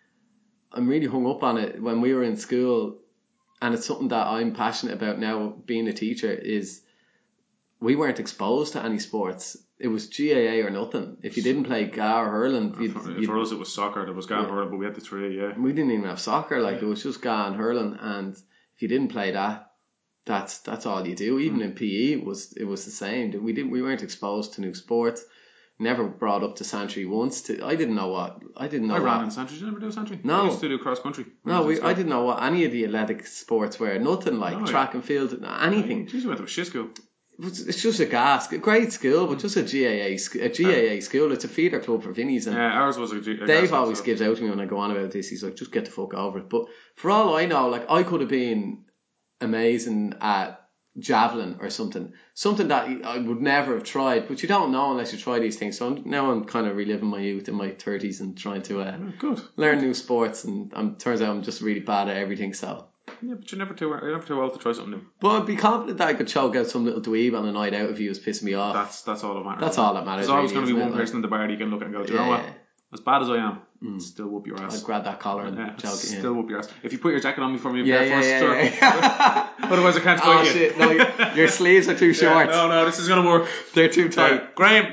I'm really hung up on it when we were in school, and it's something that I'm passionate about now, being a teacher, is we weren't exposed to any sports. It was GAA or nothing. If you didn't play GAA or hurling, for us it was soccer. There was GAA and hurling, but we had the three. Yeah, we didn't even have soccer. It was just GAA and hurling, and if you didn't play that, that's all you do. Even in PE, it was the same. We weren't exposed to new sports. Never brought up to Santry once. I didn't know. I ran in Santry. Did you never do Santry? No. I used to do cross country. No, I didn't know what any of the athletic sports were. Nothing like track and field, anything. Jeez, you went to a shit school. It's just a great school, but just a GAA school. It's a feeder club for Vinnies. And ours was a Dave always gives out to me when I go on about this. He's like, just get the fuck over it. But for all I know, like, I could have been amazing at javelin or something that I would never have tried, but you don't know unless you try these things. So now I'm kind of reliving my youth in my 30s and trying to learn new sports, and turns out I'm just really bad at everything. So yeah, but you're never too old to try something new. But I'd be confident that I could choke out some little dweeb on a night out if he was pissing me off. That's all that matters. That's all that matters. There's always going to be one person in the bar that you can look at and go, do you know what? As bad as I am, still whoop your ass. I'd grab that collar and choke it. Still whoop your ass. If you put your jacket on me for me, first. Otherwise I can't fight you. Shit, no, your sleeves are too short. No, this is going to work. They're too tight. Graham,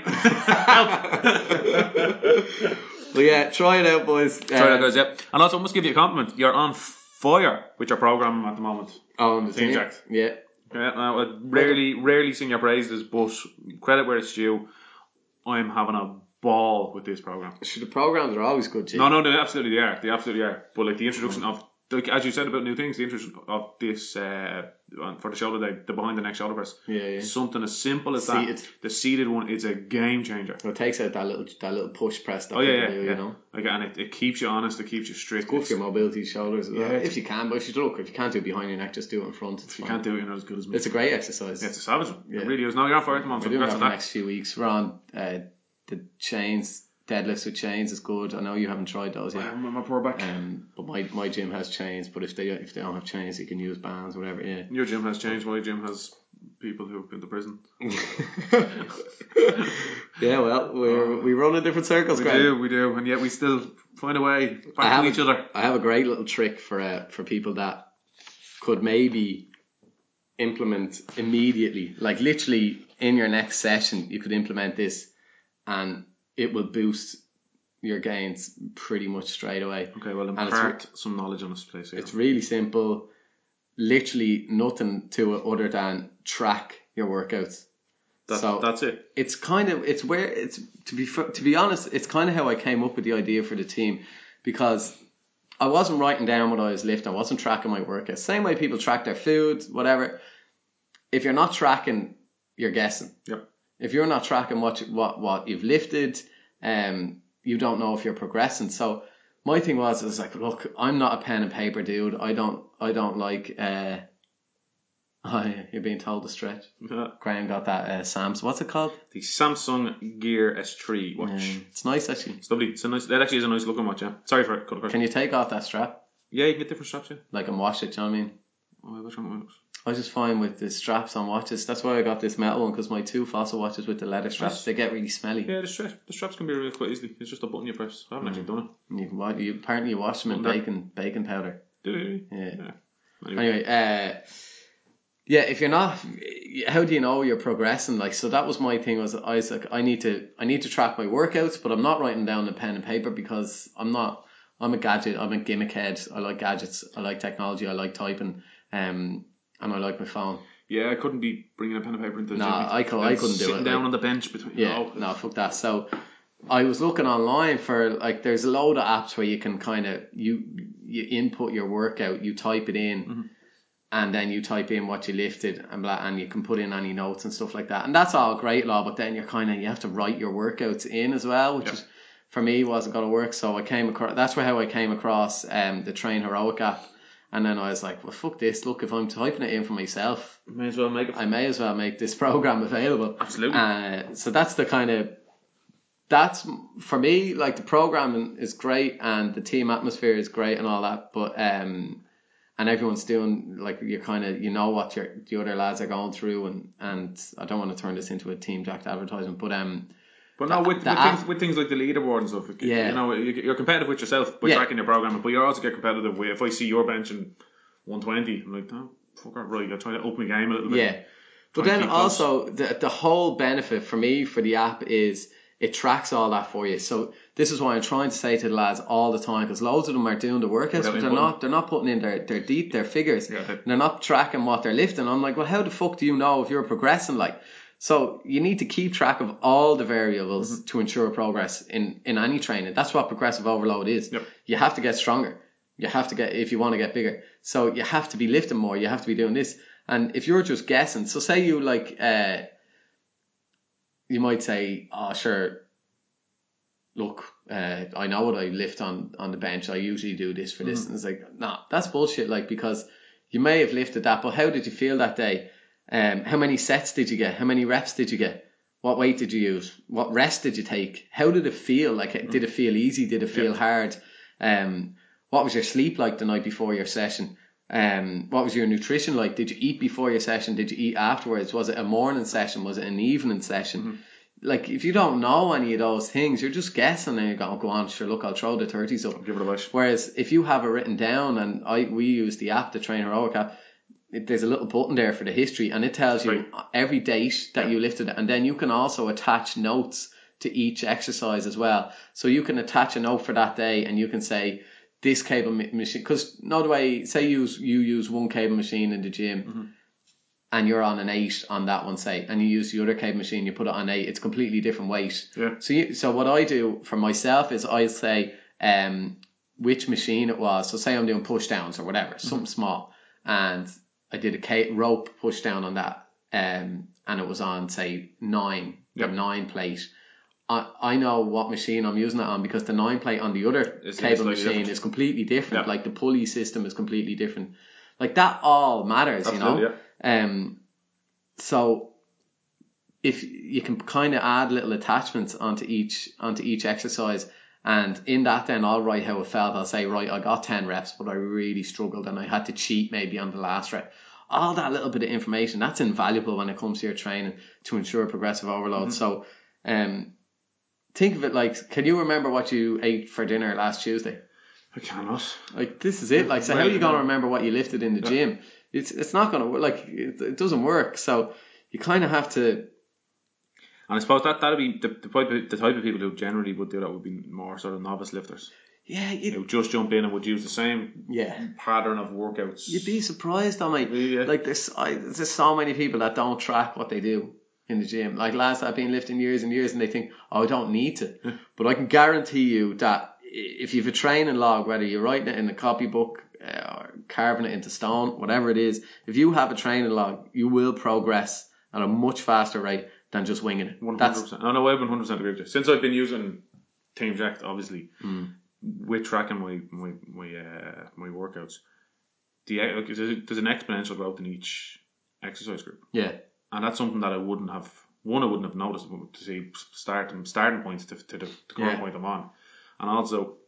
Well, yeah, try it out, boys. Try it out, guys, yeah. And also, I must give you a compliment. You're on fire with your programme at the moment. Oh, the team Jack. Yeah. Now, I rarely sing your praises, but credit where it's due. I'm having a ball with this programme. So the programmes are always good, Jim. No, they absolutely are. But like the introduction of, like, as you said about new things, the introduction of this for the shoulder day, the behind the neck shoulder press. Yeah. Something as simple as that. The seated one is a game changer. It takes out that little push press that people do, you know. Like, and it keeps you honest. It keeps you strict. It's good for your mobility shoulders as well. If you can, but if you can't do it behind your neck, just do it in front. If you can't do it, you're not as good as me. It's a great exercise. Yeah, it's a savage one. It really is. No, you're on fire at the moment. We're doing that for the next few weeks. We're on the chains. Deadlifts with chains is good. I know you haven't tried those yet. My poor back. But my gym has chains. But if they don't have chains, you can use bands, whatever. Yeah. Your gym has chains. My gym has people who've been to prison. Yeah, well, we run in different circles. We do, and yet we still find a way back to each other. I have a great little trick for people that could maybe implement immediately. Like literally in your next session, you could implement this and it will boost your gains pretty much straight away. Okay, well, And impart some knowledge on this place here. it's really simple. Literally nothing to it other than track your workouts. That's it. It's to be honest, it's kind of how I came up with the idea for the team, because I wasn't writing down what I was lifting. I wasn't tracking my workouts. Same way people track their food, whatever. If you're not tracking, you're guessing. Yep. If you're not tracking what you've lifted, you don't know if you're progressing. So my thing was like, look, I'm not a pen and paper dude. I don't like. You're being told to stretch. Graham got that Samsung. What's it called? The Samsung Gear S3 watch. It's nice actually. It's lovely. That actually is a nice looking watch. Yeah. Sorry for it. Can you take off that strap? Yeah, you can get different straps. Yeah. Like and wash it. Do you know what I mean? Oh, which one? I just find with the straps on watches, that's why I got this metal one, because my 2 Fossil watches with the leather straps, they get really smelly. Yeah, the straps can be removed quite easily. It's just a button you press. I haven't actually done it. Apparently you wash them in bacon powder. Do you? Yeah. Anyway, if you're not, how do you know you're progressing? Like, so that was my thing. I was like, I need to track my workouts, but I'm not writing down the pen and paper because I'm a gimmick head. I like gadgets. I like technology. I like typing. And I like my phone. Yeah, I couldn't be bringing a pen and paper into the gym. I couldn't do it. Sitting down on the bench between. No, fuck that. So I was looking online for, like, there's a load of apps where you can kind of you input your workout, you type it in, and then you type in what you lifted and you can put in any notes and stuff like that. And that's all great, but then you have to write your workouts in as well, which is, for me, wasn't going to work. So that's how I came across the Train Heroic app. And then I was like, well, fuck this. Look, if I'm typing it in for myself, I may as well make this program available. Absolutely. So that's for me, like, the programming is great and the team atmosphere is great and all that. But, and everyone's doing, like, you're kind of, you know what the other lads are going through. And I don't want to turn this into a Team Jacked advertisement, but no, with things like the leaderboard and stuff, you know, you're competitive with yourself by tracking your programming, but you also get competitive with, if I see your bench in 120, I'm like, oh, fuck it, right, you're trying to up my game a little bit. Yeah. But then also, the whole benefit for me for the app is it tracks all that for you. So this is why I'm trying to say to the lads all the time, because loads of them are doing the workouts, but they're not putting in their figures. Yeah. They're not tracking what they're lifting. I'm like, well, how the fuck do you know if you're progressing? Like, so you need to keep track of all the variables to ensure progress in any training. That's what progressive overload is. Yep. You have to get stronger. You have to if you want to get bigger. So you have to be lifting more. You have to be doing this. And if you're just guessing, so say you you might say, oh, sure, look, I know what I lift on the bench. I usually do this for this. And it's like, nah, that's bullshit. Like, because you may have lifted that, but how did you feel that day? How many sets did you get? How many reps did you get? What weight did you use? What rest did you take? How did it feel? Like, did it feel easy? Did it feel hard? What was your sleep like the night before your session? What was your nutrition like? Did you eat before your session? Did you eat afterwards? Was it a morning session? Was it an evening session? Like, if you don't know any of those things, you're just guessing and you're going, go on, sure, look, I'll throw the 30s up. Give it a bash. Whereas if you have it written down, and we use the app, the Train Heroic app, there's a little button there for the history, and it tells you every date that you lifted it, and then you can also attach notes to each exercise as well. So you can attach a note for that day, and you can say this cable machine, because say you use one cable machine in the gym, and you're on an 8 on that one, say, and you use the other cable machine, you put it on 8, it's completely different weight. Yeah. So what I do for myself is I say which machine it was. So say I'm doing push downs or whatever, something small, and I did a rope push down on that, and it was on, say, 9, the 9 plate. I know what machine I'm using it on, because the 9 plate on the other cable machine is completely different. Like, the pulley system is completely different. Like, that all matters, absolutely, you know. So if you can kind of add little attachments onto each exercise, and in that then I'll write how it felt. I'll say, right, I got 10 reps, but I really struggled and I had to cheat maybe on the last rep. All that little bit of information, that's invaluable when it comes to your training to ensure progressive overload. So think of it like, can you remember what you ate for dinner last Tuesday? I cannot. Like, this is it. Like, so how are you going to remember what you lifted in the gym? It's not going to work. Like, it doesn't work. So you kind of have to. And I suppose that'd be the type of people who generally would do that would be more sort of novice lifters. Yeah, Who would just jump in and would use the same yeah. pattern of workouts. You'd be surprised, though, mate. Yeah. Like, there's so many people that don't track what they do in the gym. Like, lads that have been lifting years and years, and they think, oh, I don't need to. But I can guarantee you that if you have a training log, whether you're writing it in a copybook or carving it into stone, whatever it is, if you have a training log, you will progress at a much faster rate than just winging it. 100%. No, I've been 100% agree with you. Since I've been using Team Jack, obviously, with tracking my workouts, there's an exponential growth in each exercise group. Yeah. And that's something that I wouldn't have noticed to see starting points to the current point I'm on. And also,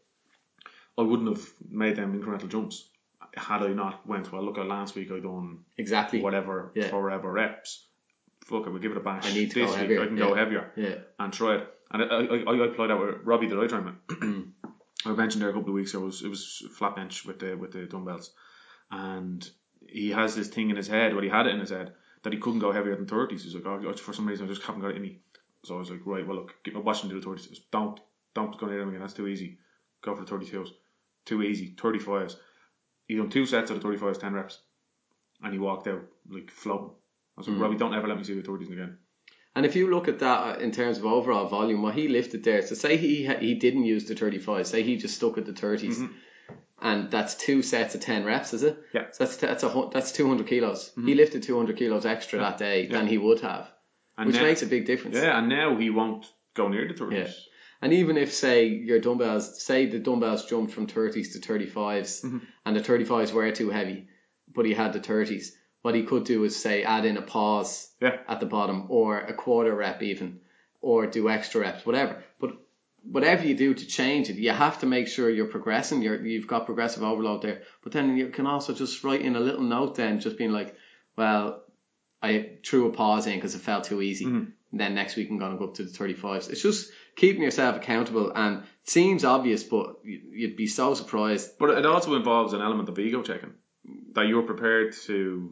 I wouldn't have made them incremental jumps had I not went, well, look at last week I done exactly whatever, forever reps. Fuck it, we'll give it a bash. I need to this go week heavier. I can go heavier and try it. And I applied that with Robbie that I trained with. I mentioned there a couple of weeks ago, it was flat bench with the dumbbells. And he has this thing in his head, he had it in his head, that he couldn't go heavier than 30s. He's like, oh, for some reason I just haven't got it in me. So I was like, right, well look, watch him do the 30s. Don't go near them again, that's too easy. Go for the 32s. Too easy. 35s. He done 2 sets of the 35s, 10 reps. And he walked out like floating. I was like, Robbie, don't ever let me see the 30s again. And if you look at that in terms of overall volume, what he lifted there, so say he didn't use the 35, say he just stuck at the 30s, and that's 2 sets of 10 reps, is it? Yeah. So that's 200 kilos. He lifted 200 kilos extra that day than he would have, which makes a big difference. Yeah, and now he won't go near the 30s. Yeah. And even if, say, the dumbbells jumped from 30s to 35s, and the 35s were too heavy, but he had the 30s, what he could do is, say, add in a pause at the bottom, or a quarter rep even, or do extra reps, whatever. But whatever you do to change it, you have to make sure you're progressing. You've got progressive overload there. But then you can also just write in a little note then, just being like, well, I threw a pause in because it felt too easy. And then next week I'm going to go up to the 35s. It's just keeping yourself accountable, and it seems obvious, but you'd be so surprised. But it also involves an element of ego checking, that you're prepared to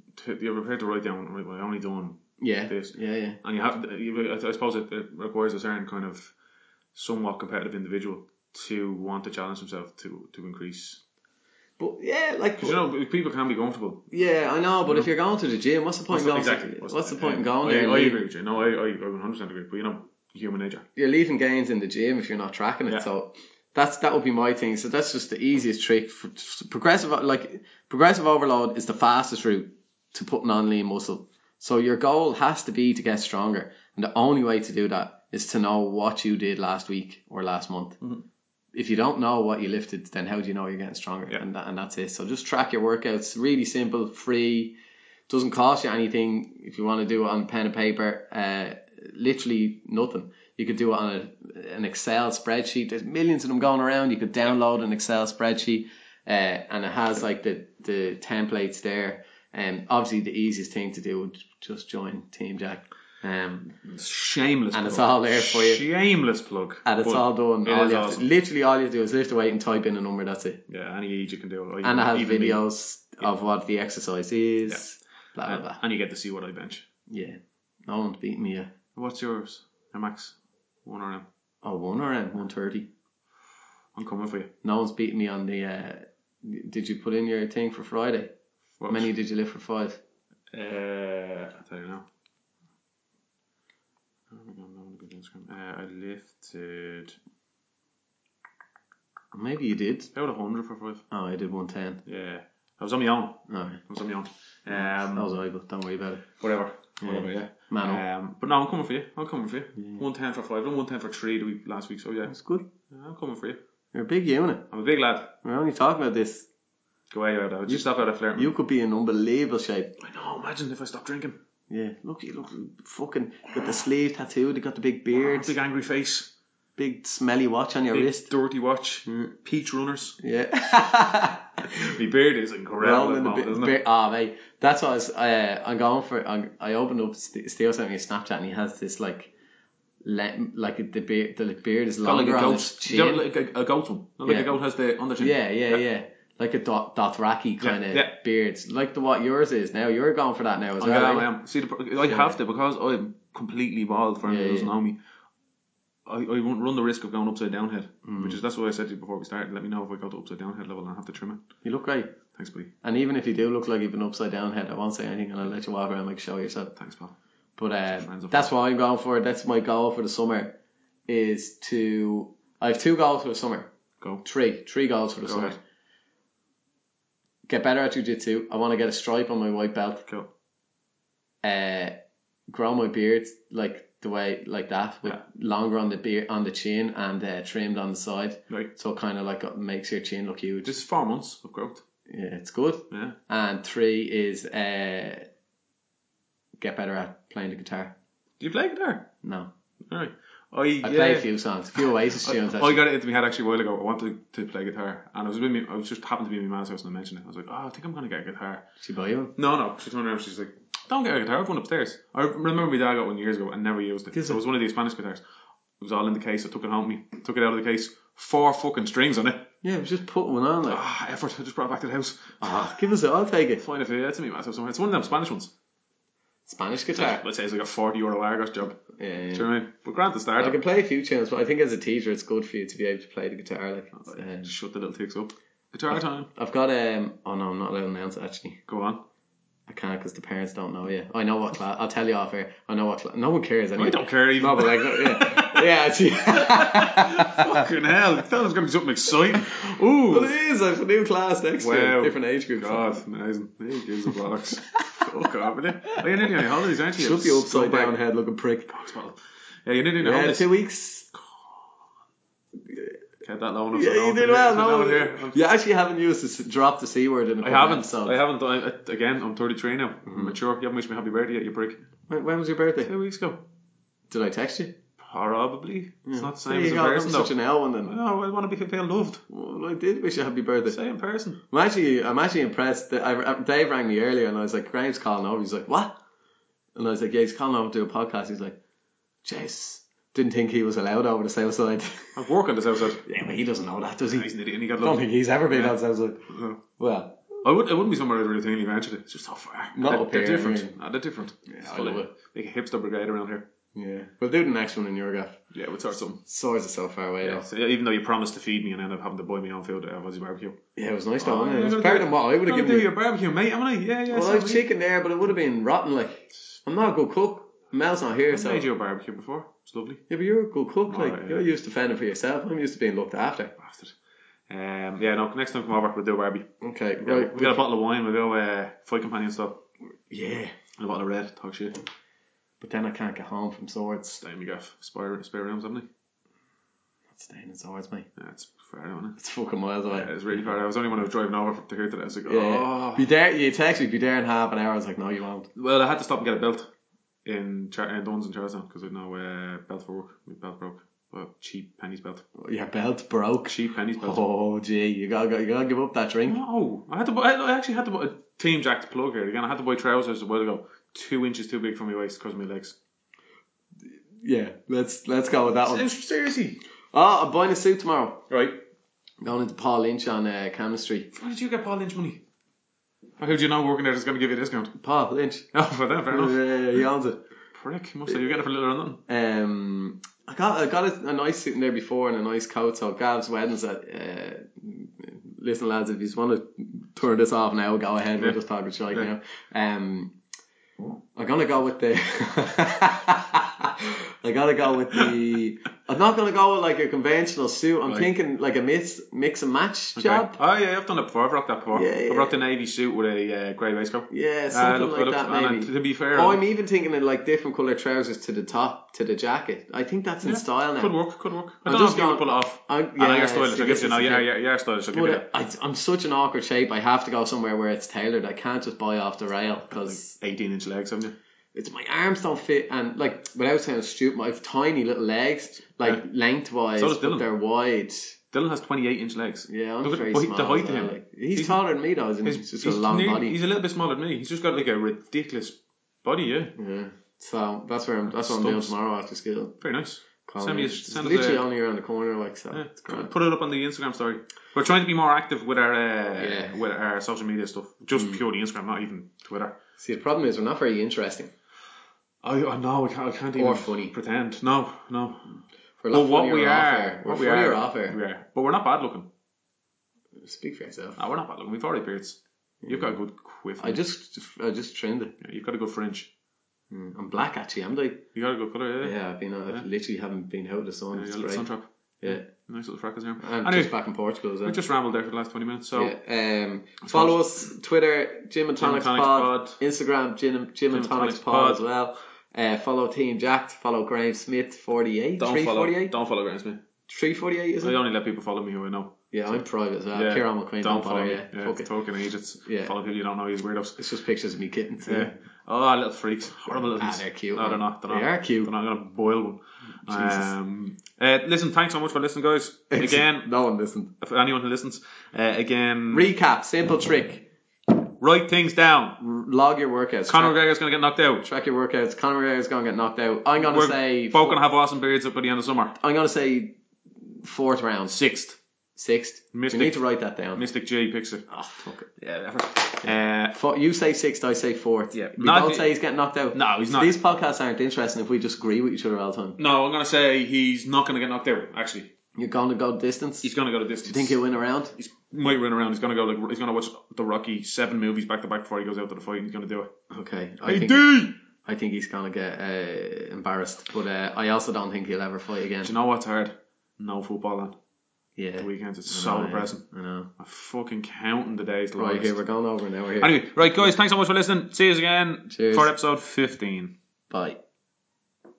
write down, right, well, I only done this. Yeah. And I suppose it requires a certain kind of somewhat competitive individual to want to challenge himself to increase. But yeah, like, because people can be comfortable. Yeah, I know, but if you're going to the gym, what's the point in going? What's the point in going there? I agree with you. No, I 100% agree. But human nature. You're leaving gains in the gym if you're not tracking it. Yeah. So that would be my thing. So that's just the easiest trick for progressive. Like, progressive overload is the fastest route to putting on lean muscle. So your goal has to be to get stronger, and the only way to do that is to know what you did last week or last month. If you don't know what you lifted, then how do you know you're getting stronger? Yeah. And that's it. So just track your workouts. Really simple, free, doesn't cost you anything. If you want to do it on pen and paper, literally nothing. You could do it on an Excel spreadsheet. There's millions of them going around. You could download an Excel spreadsheet, and it has like the templates there. Obviously the easiest thing to do would just join Team Jack. Shameless and plug. It's all there for you. Shameless plug. And it's all done. Literally all you have to do is lift a weight and type in a number. That's it. Yeah, any age you can do it. And it has videos of what the exercise is. Blah blah blah. And you get to see what I bench. Yeah. No one's beating me yet. What's yours? Max? 1 RM? Oh, 1 RM, 130. I'm coming for you. No one's beating me on the. Did you put in your thing for Friday? How many did you lift for 5? I'll tell you now. I lifted. Maybe you did. About 100 for 5. Oh, I did 110. Yeah. I was on my own. Oh, I was on my own. That was I, but don't worry about it. Whatever, yeah. Man but no, I'm coming for you. Yeah. 110 for 5. I done 110 for 3 the week last week, so yeah. That's good. Yeah, I'm coming for you. You're a big unit. I'm a big lad. We're only talking about this. Go away out of it. Just stop out of flirting. You could be in unbelievable shape. I know, imagine if I stopped drinking. Yeah, you look fucking, got the sleeve tattooed, you got the big beard. Big angry face. Big smelly watch on your wrist. Dirty watch. Peach runners. Yeah. My beard is incredible at the moment, isn't it? Oh, mate. That's what I'm going for. I opened up, Steve sent me a Snapchat and he has this like the beard is longer like on his chin. Like a goat one. Not like a goat has the on the chin. Yeah. like a Dothraki kind of Yeah. beard, like what yours is now. You're going for that now as well. I am. See, I have to, because I'm completely bald. For anyone who doesn't know me, I won't run the risk of going upside down head, that's what I said to you before we started. Let me know if I go to upside down head level and I have to trim it. You look great. Thanks, buddy. And even if you do look like you've been upside down head, I won't say anything, and I'll let you walk around like a show yourself. Thanks, pal. But friends of that's what I'm going for. That's my goal for the summer. I have 2 goals for the summer. Go. 3 goals for the summer. Ahead. Get better at jiu-jitsu. I want to get a stripe on my white belt. Cool. Grow my beard like that, with longer on the beard, on the chin, and trimmed on the side. Right. So kind of like makes your chin look huge. This is 4 months of growth. Yeah, it's good. Yeah. And 3 is get better at playing the guitar. Do you play guitar? No. Alright. I play a few songs, a few Oasis tunes. I got it into my head actually a while ago. I wanted to play guitar, and I was just happened to be in my mom's house and I mentioned it. I was like, I think I'm going to get a guitar. She buy you one? No. She turned around and she's like, don't get a guitar, I have one upstairs. I remember my dad got one years ago and never used it. So it was one of these Spanish guitars. It was all in the case. I took it home with me, took it out of the case, 4 fucking strings on it. Yeah, it was just putting one on like. Effort. I just brought it back to the house. Give us it, I'll take it. Find it for you. It's in my mom's house somewhere. It's one of them Spanish ones. Spanish guitar. Let's say it's like a €40 Argos job. Yeah. Do you know what I mean? But grant the start. I can play a few tunes, but I think as a teacher it's good for you to be able to play the guitar. Like, just shut the little ticks up. Guitar time. I've got oh no, I'm not allowed to announce it actually. Go on. I can't because the parents don't know yet. I know what class. I'll tell you off air. I know what class. No one cares anyway. I don't care even. No, but like, yeah, it's, fucking hell. I thought it was going to be something exciting. Ooh. Well, it is. I have a new class next year. Different age group. God, amazing. He gives a bollocks. Fuck off, will you? Oh, you're nearly on your holidays, aren't you? Should be upside down head looking prick. Yeah, you're nearly on your holidays. 2 weeks. Kept that low enough. Yeah, you did well. No, here. You actually haven't used drop the C word in a couple episodes. I haven't. Again, I'm 33 now. I'm mature. You haven't wished me happy birthday yet, you prick. When was your birthday? 2 weeks ago. Did I text you? Probably. It's not the same There as you in go. person, I'm such though. an L one then. No, I want to feel loved. Well, I did wish you happy birthday. Say in person. I'm actually impressed. That Dave rang me earlier and I was like, Graham's calling over. He's like, what? And I was like, yeah, he's calling over to do a podcast. He's like, Jeez, didn't think he was allowed over the south side. I work on the south side. Yeah, but he doesn't know that, does he? He's an idiot and he got I don't think he's ever been on the south side. No. Well, it wouldn't be somewhere I'd really think eventually. It's just so far. Not up they're here, different. I mean. They're different. Yeah, I love it. Make a hipster brigade around here. Yeah. We'll do the next one in your gaff. Yeah, we'll start something. Swords are so far away though. So, even though you promised to feed me and end up having to buy me own food at Aussie Barbecue. Yeah, it was nice though, wasn't it? It I'm was gonna better do- than what I would have I'm gonna given do you. your barbecue, mate, haven't I? Yeah. Well, I have chicken there, but it would have been rotten. Like, I'm not a good cook. Mel's not here, I've so. made you a barbecue before. It's lovely. Yeah, but you're a good cook. Like, Alright, yeah. you're used to fending for yourself. I'm used to being looked after. Bastard. Next time come over, we'll do a barbecue. Okay, Yeah, right. we got a bottle of wine, we'll go Fight Companion stuff. Yeah. And a bottle of red, talk shit. But then I can't get home from Swords. Stay in my gaff. Spare rooms, haven't they? Not staying in Swords, mate. Yeah, it's fair, isn't it? It's fucking miles away. Yeah, it's really far. I was only when I was driving over to here today. I was like, Yeah. oh. Be there. You text me, be there in half an hour. I was like, no, you won't. Well, I had to stop and get a belt in Duns in Charlestown because I had no belt for work. My belt broke. Well, cheap pennies belt. Your belt broke. Cheap pennies belt. Oh, gee, you gotta give up that drink. No, I actually had to buy a Team Jack plug here again. I had to buy trousers a while ago, 2 inches too big for my waist because of my legs. Yeah, let's go with that one. Seriously. Oh, I'm buying a suit tomorrow. Right. I'm going into Paul Lynch on chemistry. Why did you get Paul Lynch money? Or who do you know working there that's going to give you a discount? Paul Lynch. Oh, well then, fair enough. Yeah, he owns it. Prick, must say you're getting it for little or nothing. I got a nice suit in there before and a nice coat. So Gav's weddings at. Listen, lads, if you just want to turn this off now, go ahead. We're just talking shite now. I'm gonna go with the. I'm not gonna go with like a conventional suit. I'm thinking like a mix and match job. Oh yeah, I've done it before. I've rocked that before. Yeah. I've rocked a navy suit with a grey waistcoat. Yeah, something like that maybe. To be fair, I'm even thinking of like different colour trousers to the top, to the jacket. I think that's in style now. Could work. I I'm don't know just if you can going- pull it off. I know yeah, you're stylish. see, I this guess you is know. the thing. You're stylish. I'll give you that. But I'm such an awkward shape. I have to go somewhere where it's tailored. I can't just buy off the rail because 18-inch legs, haven't you? it's my arms don't fit, and like without sounding stupid, I have tiny little legs, like lengthwise, So does but Dylan. they're wide. Dylan has 28-inch legs. Yeah, I'm Look at very the small. height as of him. well, like. He's taller than me though, isn't he? He's just got a long body. He's a little bit smaller than me. He's just got like a ridiculous body. Yeah. Yeah. So that's what I'm doing tomorrow after school. Very nice. It's literally only around the corner, like, so. Yeah, It's grand. put it up on the Instagram story. We're trying to be more active with our social media stuff. Just purely Instagram, not even Twitter. See, the problem is we're not very interesting. I know, I can't even Or funny. pretend. No. We're But not what funny we or off are, air. We're what we funny are, or off air. we are. But we're not bad looking. Speak for yourself. No, we're not bad looking. We've already beards. You've got a good quiff. I just trimmed it. Yeah, you've got a good fringe. I'm black actually, am I? You got a good colour, yeah. Yeah, I literally haven't been out of the sun. Yeah, It's you got a little great. sun trap. Yeah. Nice little freckles here. I'm Anyway, just back in Portugal as well. we just rambled there for the last 20 minutes. So Follow us Twitter Gym and Tonics Pod, Instagram Gym and Tonics Pod as well. Follow Team Jacked, follow Graham Smith 48. Don't 348? follow Graham Smith. 348 is I it? only let people follow me who I know. Yeah, I'm private as well. Yeah, Kieran McQueen, don't follow me. you. Yeah, Fuck it. talking agents. Yeah. Follow people you don't know, he's weirdos. It's just pictures of me kittens. Yeah. Oh, little freaks. Horrible little They're cute. No, man. they're not. They are cute. They're not going to boil one. Listen, thanks so much for listening, guys. Again, no one listened. if anyone who listens, again, Recap, simple trick. write things down. Log your workouts. Conor McGregor's going to get knocked out. Track your workouts. Conor McGregor's going to get knocked out. I'm going to say... both going to have awesome beards by the end of summer. I'm going to say 4th round. 6th. 6th. Mystic. We need to write that down. Mystic J picks it. Oh, fuck it. Yeah, You say 6th, I say 4th. Yeah. We both say he's getting knocked out. No, he's not. These podcasts aren't interesting if we just agree with each other all the time. No, I'm going to say he's not going to get knocked out, actually. You're going to go distance? He's going to go the distance. Do you think he'll win a round? He might run around. He's going to watch the Rocky 7 movies back to back before he goes out to the fight. He's going to do it. Okay. I think he's going to get embarrassed. But I also don't think he'll ever fight again. Do you know what's hard? No football on. Yeah. The weekends. It's so depressing. I know. I'm fucking counting the days. Right, here, we're going over now. We're here. Anyway, right, guys, thanks so much for listening. See you again Cheers. for episode 15. Bye.